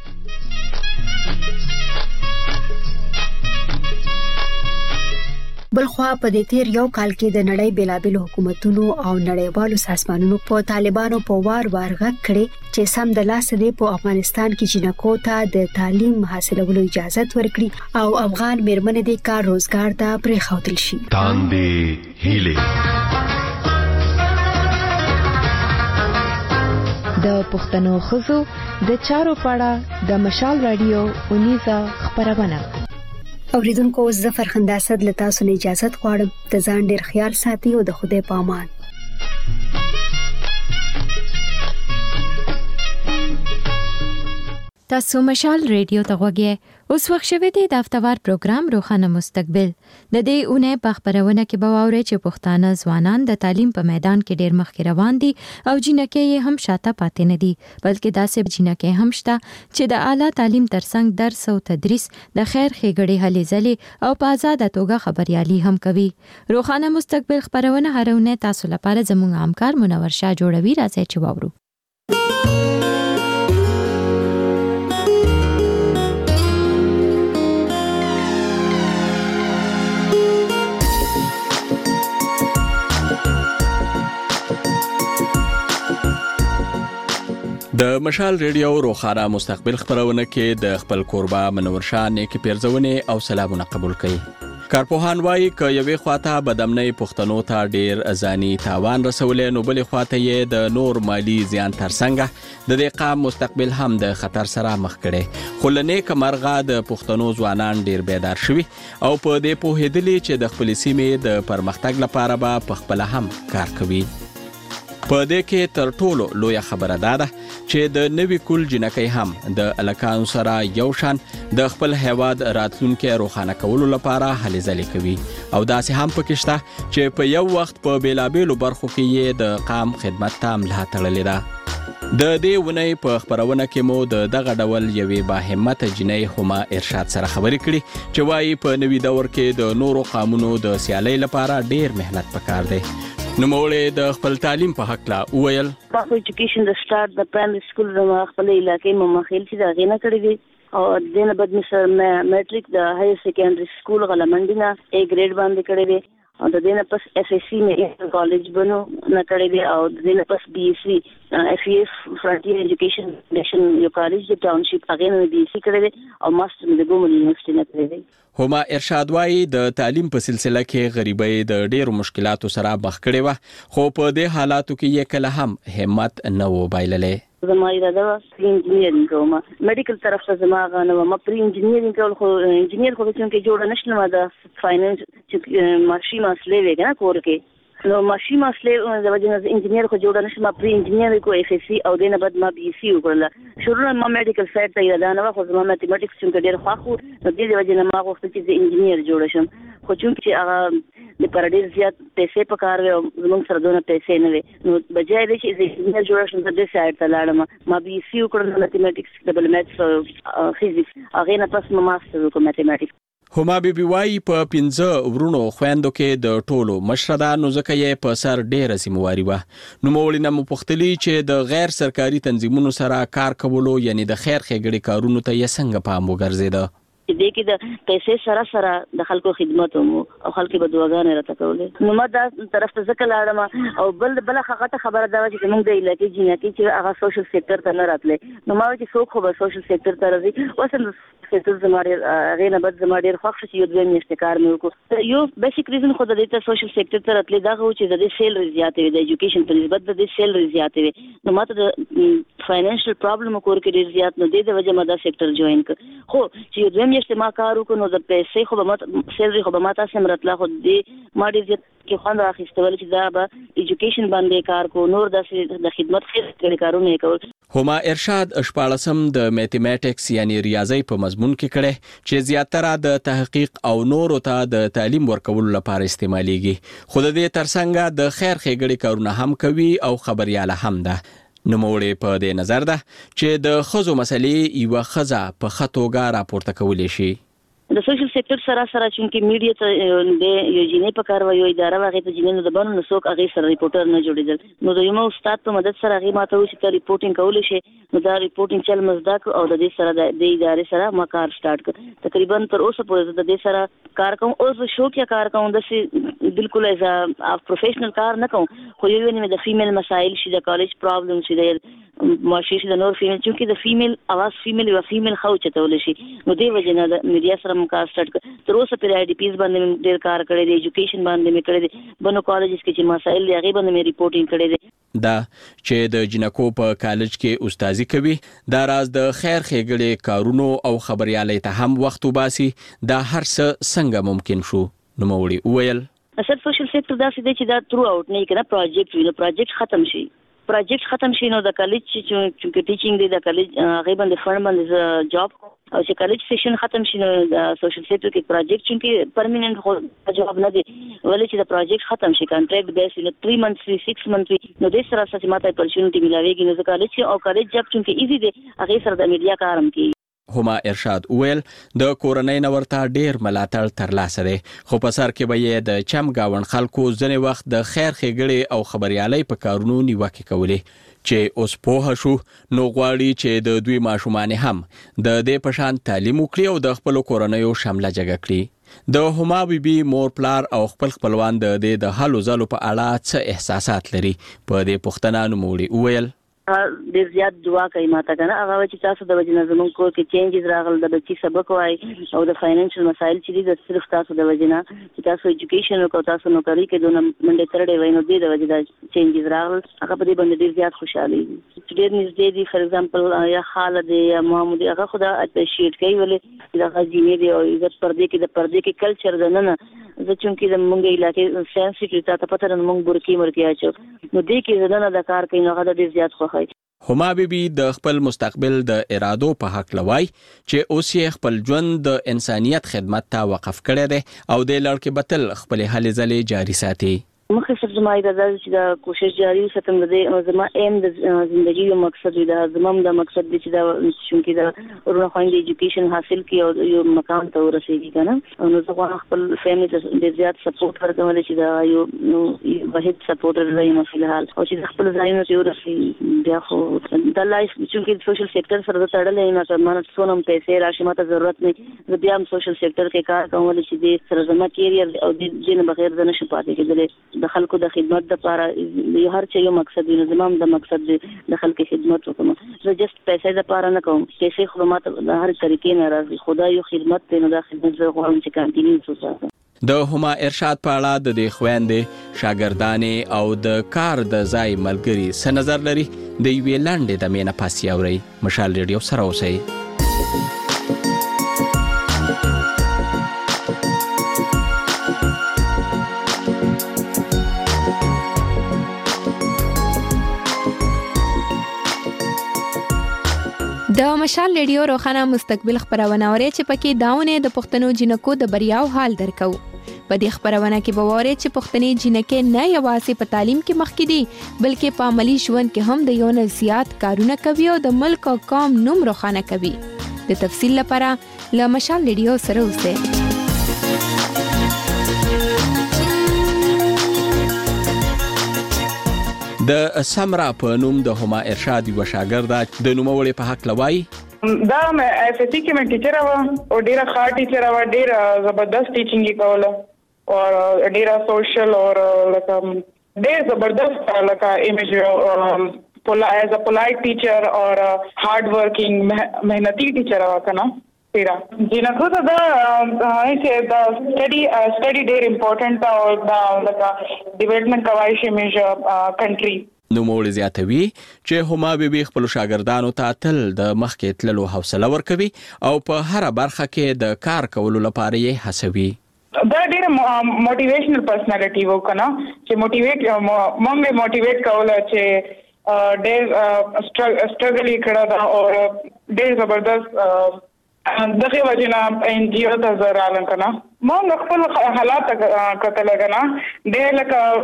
بلخوا په دې تیر یو کال کې د نړۍ بیلابل حکومتونو او نړیوالو سازمانونو په طالبانو په وار وار غږ کړي چې سم د لاس دی په افغانستان کې جنکو ته د تعلیم حاصلولو اجازه ورکړي او افغان میرمنې د کار روزګار ته پرېښودل شي. تاندې هیله د پښتنو خزو د چارو پاړه د مشال رادیو اونیزه خبرونه. اوریدونکو زفر خندا صد له تاسو نه اجازه غواړم. د ځان ډیر خیال ساتي او د خدای په امان. تاسو مشال ریډیو ته غوږی. اوس وخت شوه دی د هفتوار پروګرام روخانه مستقبل. د دې اونۍ په خبرونه کې به واورئ چې پښتانه ځوانان د تعلیم په میدان کې ډېر مخکې روان دي او جنکې یې هم شاته پاتې نه دي، بلکې داسې جنکې هم شته چې د اعلی تعلیم ترڅنګ درس او تدریس د خیر ښېګړې هلې ځلې او په آزاده توګه خبريالي هم کوي. روخانه مستقبل خبرونه هر اونۍ تاسو لپاره زموږ همکار منور شاه جوړوي. راځي چې واورو. د مشال ریډیو روخانه مستقبل خبرونه کې د خپل کوربه منور شاه نیکی پیرزونه او سلامونه قبول کړي. کارپوهان وایي ک یوې خواته بدامنۍ پښتنو ته ډیر ازانی تاوان رسولې، نو بلې خواته یې د نور مالی زیان ترڅنګ د دې قام مستقبل هم د خطر سره مخ کړي. خو لنیک مرغه د پښتنو ځوانان ډیر بیدار شوي او په دې پوهېدلي چې د خپل سیمې د پرمختګ لپاره به په خپل هم کار کوي. په دې کې تر ټولو لوی خبره ده چې د نوي کول جنکۍ هم د الکانو سره یو شان د خپل هیواد راتلونکي روښانه کولو لپاره هلې ځلې کوي او داسې هم پکې شته چې په یو وخت په بیلابېلو برخو کې یې د قام خدمت ته ملا تړلې ده. د دې ونې په خبرونه کې مو د دغه ډول یوې باهمته جنۍ هما ارشاد سره خبرې کړي چې وایي په نوي دور کې د نورو قامونو د سیالۍ لپاره ډیر مهنت پکار دی. نو مولې د خپل تعلیم په حق لا وویل په ایجوکیشن د سٹارټ د پرایمري سکول د خپل علاقې مو مخېل چې دا غینه کړی دی او دنه بد مثال میټریک د های سیکنډري سکول غلمندینه ا ګریډ باندې کړی دی او د دینه پس اف اس سی مې کالج بنو نه کړی دی او د دینه پس بي اس سی اف ایف فرنټیر ایجوکیشن نشن یو کالج د ټاونشپ هغه نه بي اس سی کړی دی او ماستر د ګومل یونیورسيټي نه کړی دی. هما ارشاد وایي د تعلیم په سلسله کې غریبۍ د ډېرو مشکلاتو سره مخ کړې وه، خو په دې حالاتو کې یې کله هم همت نه و بایللې. زما اراده وه پری انجینیرینګ کوم، میډیکل طرف ته زما هغه نه وه، ما پری انجینیرینګ کول خو انجینیر خو څنګه جوړه نشلم د فاینانس چې ماشي مسلې وې کنه کور کې نو ماشي مسله د وجه نه انجینیر خو جوړ نشم پری انجینیر کو اف اس سی او دینه بعد ما بي سي وکړل شروع ما میډیکل سایډ ته یاد نه خو زما ماتیمټکس څنګه ډیر خو نو د دې وجه نه ما غوښتل چې انجینیر جوړ شم خو چې هغه د پرډیر زیات پیسې پکار وي او زموږ سره دونه پیسې نه وي نو بجای دې چې انجینیر جوړ شم د دې سایډ ته لاړم ما بي سي وکړل ماتیمټکس ډبل میثس او فزیکس هغه نه پس ما ماستر وکړم ماتیمټکس. هما بیبي وايي په پنځه ورونو خويندو کې د ټولو مشره ده نو ځکه یې په سر ډېره ذمہواري وه. نو مولي نه مپختلی چې د غیر سرکاري تنظیمونو سره کار کولو یعنی د خیر ښېګړې کارونو ته یې څنګه پام وګرځېده. دې کې د پیسې سره سره د خلکو خدمت مو او خلکو به دعاګانې راته کولې نو ما دا طرف ته ځکه لاړم او بل بل هغه ته خبره دا چې موږ د علاقې جناتي چې هغه سوشل سېکټر ته نه راتلې نو ما چې څوک خو به سوشل سېکټر ته راځي اوس هم سېکټر زموږ هغه نه بد زموږ ډېر خوښ شي یو دوه میاشتې کار مې وکړ یو بیسیک ریزن خو د دې ته سوشل سېکټر ته راتلې دا خو چې د دې سیلري زیاتې وي د ایجوکیشن په نسبت د دې سیلري زیاتې وي نو ماته د فاینانشل پرابلم کور کې ډېر زیات نو د وجه ما دا سېکټر جوائن کړ خو چې یو دوه میاشتې ما کار وکړ نو د پیسې خو به مات سیلري خو به ماته سم راتله خو دې ما ډېر زیات کې خوند اخیستول چې دا به ایجوکیشن باندې کار کو نور داسې د خدمت خیر کارونه کول. هما ارشاد شپاړسم د میتھمیټکس یعنی ریاضي په مضمون کې کړي چې زیاتره د تحقیق او نورو ته د تعلیم ورکولو لپاره استعماليږي خو د دې ترڅنګ د خیر ښېګړې کارونه هم کوي او خبرياله هم ده. نوموړې په دې نظر ده چې د ښځو مسلې یوه ښځه په ښه توګه راپورته کولی شي. د سوشل سېکټر سره سره چې میډیا ته د یو جینې په کار وایي اداره واغې ته جینې د بنو نسوک هغه سره ریپورټر نه جوړېدل نو د یو استاد په مدد سره هغه ماته و چې ته ریپورټینګ کولې شي نو دا ریپورټینګ چل مزدک او د دې سره د ادارې سره ما کار سٹارټ کړ تقریبا تر اوسه پورې د دې سره کار کوم اوس شوقیا کار کوم د سي بالکل ایز ا پروفیشنل کار نه کوم خو یو نه د فیمیل مسائل شي د کالج پرابلم شي د ماشي شي د نور فیمیل چې د فیمیل اواز فیمیل او فیمیل خو چتول شي نو دی وجنه د میډیا سره کار سٹارټ کړ تر اوسه پر آی ډی پیز باندې ډیر کار کړی دی ایجوکیشن باندې مې کړی دی بنو کالجز کې چې مسائل دی هغه باندې مې ریپورټینګ کړی دی. دا چې د جنکو په کالج کې استادي کوي دا راز د خیر ښېګړې کارونو او خبريالۍ ته هم وخت وباسي دا هر څه څنګه ممکن شو. نو مولي وویل اصل سوشل سېکټر دا څه دی چې دا ترو اوټ نه کړه پروجیکټ وی نو پروجیکټ ختم شي پروجیکټ ختم شي نو د کالج چې ټیچینګ دی د کالج هغه باندې فند باندې جاب او چې کالج سیشن ختم شي نو د سوشل سېکټر کې پروجیکټ چې پرمننت خو جاب نه دی ولې چې د پروجیکټ ختم شي کانټریکټ بیس نو تھری منث وی سکس منث نو د سره سره ماته اپورچونټی ملاويږي نو کالج او کالج جاب چې ایزی دی هغه سره د میډیا کارم کوي. هما ارشاد ویل د کورنۍ نورته ډیر ملاتړ ترلاسه دی خو په سر کې به یې د چم گاون خلکو ځنې وخت د خیر ښېګړې او خبريالۍ په کارونو نیوکې کولې چې اوس پوه شو نو غواړي چې د دوی ماشومان هم د دې پشان تعلیم وکړي او د خپل کورنۍ شامله جګه کړي. د هما بیبي مور پلار او خپل خپلوان د دې د حلو زلو په اړه څه احساسات لري په دې پوښتنه نوموړي وویل ډېر زیات دعا کوي ماته کنه هغه چې تاسو د وجنه زمونږ کور کې چینجز راغل د بچي سبق وای او د فاینانشل مسایل چې دي د صرف تاسو د وجنه چې تاسو ایجوکیشن او تاسو نوکری کې دونه منډه ترډې وای نو دې د وجنه چینجز راغل هغه په دې باندې ډېر زیات خوشاله دي ډېر نږدې دي فار ایگزامپل یا خاله دی یا محمود هغه خدا اپریشیټ کوي ولې دا غږی دی او عزت پردې کې د پردې کې کلچر د نه زه چونکی د مونږ علاقې سنسټیټ تا ته پته نه مونږ برکی مرکی اچو نو دې کې زنه د کار کوي نو هغه ډېر زیات خوښي. هما بیبي د خپل مستقبل د ارادو په حق لوي چې اوس یې خپل ژوند د انسانيت خدمت ته وقف کړی دی او د لړکې بتل خپل هلې ځلې جاري ساتي. مخکې سره زما اراده چې دا کوشش جاري وساتم د زما ایم د ژوندۍ یو مقصد دی دا زموږ د مقصد دی چې دا چې دا ورونه خويندې ایجوکیشن حاصل کړي او یو مقام ته ورسېږي کنه نو زه غواړم خپل فیملی ته ډېر زیات سپورټ ورکوم چې دا یو نو واحد سپورټر دی نو په حال او چې خپل ځایونه ته ورسېږي بیا خو د لایف چې سوشل سېکټر سره تړلې نه کړم نو څونم پیسې راشي ماته ضرورت نه زه بیا هم سوشل سېکټر کې کار کوم چې دې سره زما کیریئر او دې نه بغیر د نشم پاتې کېدل د خلکو د خدمت لپاره یو هر څه یو مقصد دی زمام د مقصد دی د خلکو خدمت وکم زه جست پیسې لپاره نه کوم پیسې خو ماته د هر طریقې نه راځي خدای یو خدمت دی نو د خدمت زه غواړم چې کانټینیو وساتم. د هما ارشاد په اړه د دې خويندې شاګردانې او د کار د ځای ملګري څه نظر لري د یوې لنډې د مینه پاسي اوري مشال ریډیو سره اوسئ. د مشال ریډیو روخانه مستقبل خبرونه اوري چې پکې داونه د پښتنو جنکو د بریاو حال درکو. په دې خبرونه کې به واره چې پښتني جنکې نه یوازې په تعلیم کې مخکې دي بلکې په عملی ژوند کې هم د یو نه زیات کارونه کوي او د ملک او قوم نوم روښانه کوي. د تفصیل لپاره له مشال ریډیو سره اوسئ. د سمرا په نوم د هما ارشاد یو شاګرد د نوموړي په حق لوي. دا مې اف اس سی کې مې ټیچر و او ډیره ښه ټیچر و، ډیره زبردست ټیچینګ یې کوله او ډیره سوشل او لکه ډیر زبردست لکه ایمیج پولا ایز ا پولایټ ټیچر اور هارد ورکینګ مهنتی ټیچر و کنه تیرا جنکو ته دا چې دا سټڈی سټڈی ډیر امپورټنٹ او دا لکه ډیولپمنٹ کوي شي میج کنټری. نو مولې زیاتوي چې هما بیبي خپل شاګردانو ته تل د مخکې تللو حوصله ورکوي او په هر برخه کې د کار کولو لپاره یې هڅوي. دا ډیر موټیویشنل پرسنالټي وو کنه چې موټیویټ مونږه موټیویټ کوله چې ډیر سټرګل یې کړه دا او ډیر زبردست دغه وجنه ان جی او ته زرالن کنه مونږ خپل حالات کتل غنا ډېر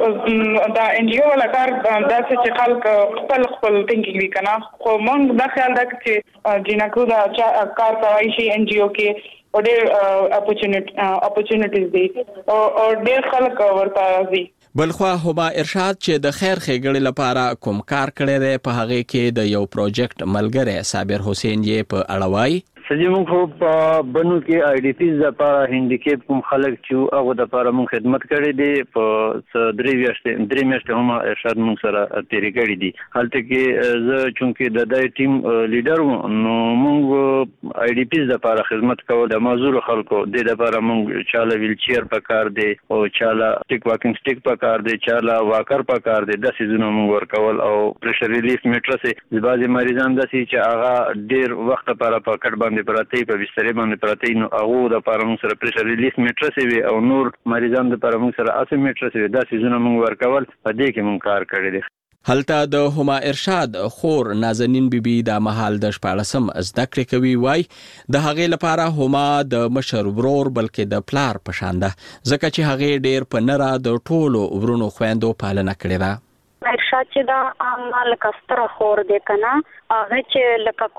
لکه دا ان جی او ولا کار داسې چې خلک خپل خپل ثینکینګ وی کنه خو مونږ دا خیال ده چې جنکو دا کار کوي شي ان جی او کې او ډېر اپورچونټیز دي او ډېر خلک ورته راځي. بلخوا هما ارشاد چې د خیر ښېګړې لپاره کوم کار کړی دی په هغې کې د یو پروجیکټ ملګری صابر حسین یې په اړه وایي. سجی مونږ خو په بنو کې آی ډی پیز لپاره هینډیکیپ کوم خلک چې هغه د لپاره مونږ خدمت کړی دی په درې میاشتې درې میاشتې هم ارشاد مونږ سره تیرې کړې دي. هلته کې زه چونکې د دای ټیم لیډر وم نو مونږ آی ډی پیز لپاره خدمت کوو د معذور خلکو د لپاره مونږ چاله ویل چیر په کار دی او چاله ټیک واکینګ سټیک په کار دی چاله واکر په کار دی د سيزونو مونږ ورکول او پرشر ریلیف میټرس د بعضي مریضان داسې چې هغه ډیر وخت لپاره په کټ باندې پراته په بستر باندې پراته نو هغه د لپاره موږ سره پرشر ریلیف میټرس وي او نور مریضان د لپاره موږ سره اسې میټرس وي دا سيزونه موږ ورکول په دې کې موږ کار کړی دی. هلته د هما ارشاد خور نازنین بیبي د محل د شپاړسم زده کړې کوي وای د هغې لپاره هما د مشر ورور بلکې د پلار په شان ده ځکه چې هغې ډیر په نره د ټولو ورونو خويندو پالنه کړې ده. ارشاد چې دا عمل کستر خور دی کنه هغه چې لکه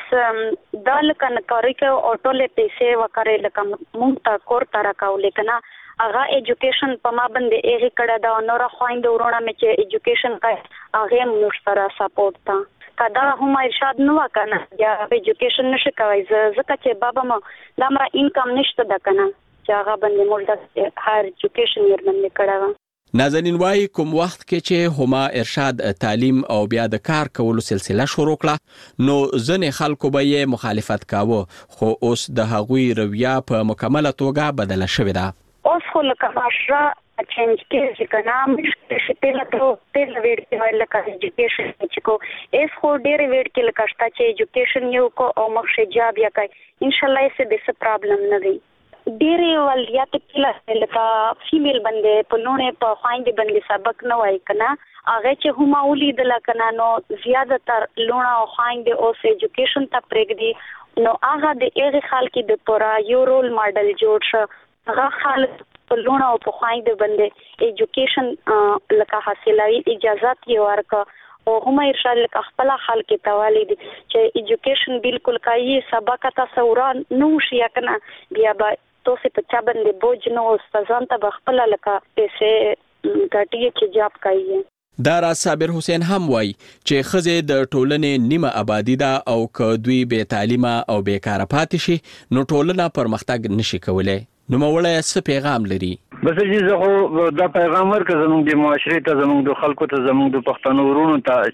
کورشس دا لکه نکاري کې اورټولې پیسې وکړي لکه مونږ تا کور تر کاولې کنه هغه ایجوکیشن په ما باندې یې کړه دا نور خويند ورونه مې چې ایجوکیشن کوي هغه موږ سره سپورټ تا کدا هم ارشاد نو کنه یا ایجوکیشن نشي کوي ځکه چې بابا ما دمر انکم نشته د کنه چې هغه باندې موږ د هایر ایجوکیشن یې باندې کړه. نازنین وای کوم وخت کې چې هما ارشاد تعلیم او بیا د کار کولو سلسله شروع کړه نو ځنې خلکو به یې مخالفت کاوه خو اوس د هغوی رویه په مکمله توګه بدله شوې ده. اوس خو لکه معاشره چینج کېږي که نه موږ چې پهله ته پهله ویډ کې ویل لکه ایجوکیشن چې کو ایس خو ډېرې ویډ کې لکه شته چې ایجوکیشن یې وکړو او مخ جاب یې کوي انشاءالله یې څه د څه پرابلم نه وي. ډېرې ولدیات کې لکه فیمیل باندې په لوڼې په خویندې باندې سبق نه وایي که نه هغه چې هما ولیدله که نه نو زیاتره لوڼه او خویندې اوس ایجوکیشن ته پرېږدي نو هغه د هغې خلکې د پوره یو رول ماډل جوړ شه هغه خلک په لوڼه او په خویندې باندې ایجوکیشن لکه حاصلوي اجازت یې ورکړه او هم ارشاد لکه خپل خلک ته والی دي چې ایجوکیشن بالکل کوي سبق تاسو وران نو شي کنه بیا به تاسو په چا باندې بوج نو استادان ته خپل لکه پیسې ګټي چې جاب کوي. دا راز صابر حسین هم وای چې خزه د ټولنې نیمه آبادی ده او که دوی به تعلیمه او بیکاره پاتې شي نو ټولنه پرمختګ نشي کولای. نو موړی څه پیغام لري؟ بس چې زه خو دا پیغام ورکړم زموږ د معاشرې ته زموږ د خلکو ته زموږ د پښتنو ورونو ته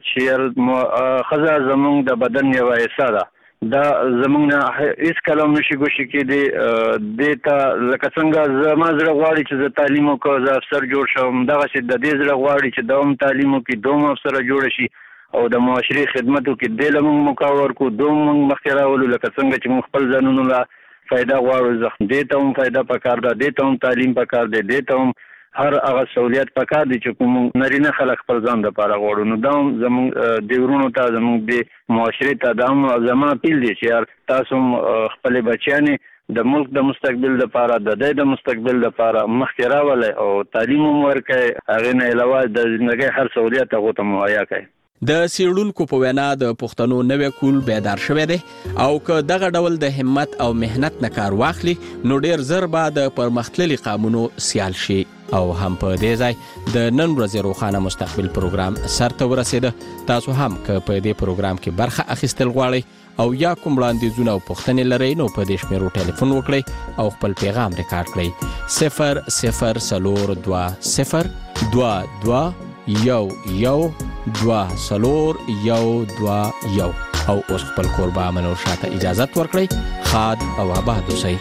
چې خزه زموږ د بدن یو حصہ ده دا زموږ نه هیڅ کلام نشي ګوشي کې د ته لکه څنګه زما زړه غواړي چې زه تعلیم وکړم زه افسر جوړ شم دغسې د دې زړه غواړي چې دوم تعلیم وکړي دوم افسره جوړ شي او د معاشرې خدمت وکړي دې له موږ موقع ورکړو دوم موږ مخکې راولو لکه څنګه چې موږ خپل ځانونو له فایده غواړو دې ته هم فایده پکار ده دې ته هم تعلیم پکار دی دې ته هم هر هغه سہولیت پکار دي چې کوم نارینه خلک خپل ځان د پاره غوړو نو دا زموږ د ورونو ته زموږ د معاشري ته دا زما اپیل دي چې تاسو خپل بچیانې د ملک د مستقبل لپاره د دې د مستقبل لپاره مخکې راولي او تعلیم ورکړي هغه نه علاوه د ژوندۍ هر سہولیت هغه ته مهیا کړي. د سیړونکو په وینا د پښتنو نوې کول بیدار شوه دي او که دغه ډول د همت او مهنت نه کار واخلي نو ډیر زر به د پرمختللي قانونو سیال شي او هم په دې ځای د نن ورځې روښانه مستقبل پروګرام سرته ورسېده. تاسو هم که په دې پروګرام کې برخه اخیستل غواړئ او یا کوم وړاندیزونه او پوښتنې لرئ نو په دې شمیرو ټلیفون وکړئ او خپل پیغام ریکارډ کړئ صفر صفر څلور دوه صفر دوه دوه یو یو دوه څلور یو دوه یو او اوس خپل کوربه منور شاته اجازت ورکړئ. خاد او آباد اوسئ.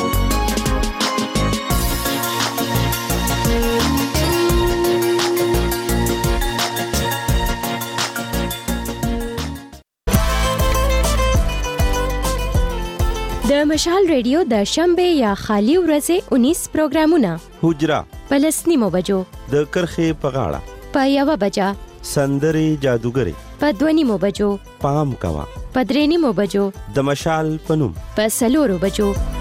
د مشال ریډیو د شنبه یا خالی ورځې انیس پروګرامونه حجرا پلسنیمو بجو د کرخې په غاړه په یو بجا سندري جادوګری په دونیمو بجو پام کوا په درېنیمو بجو د مشال پنوم په سلورو بجو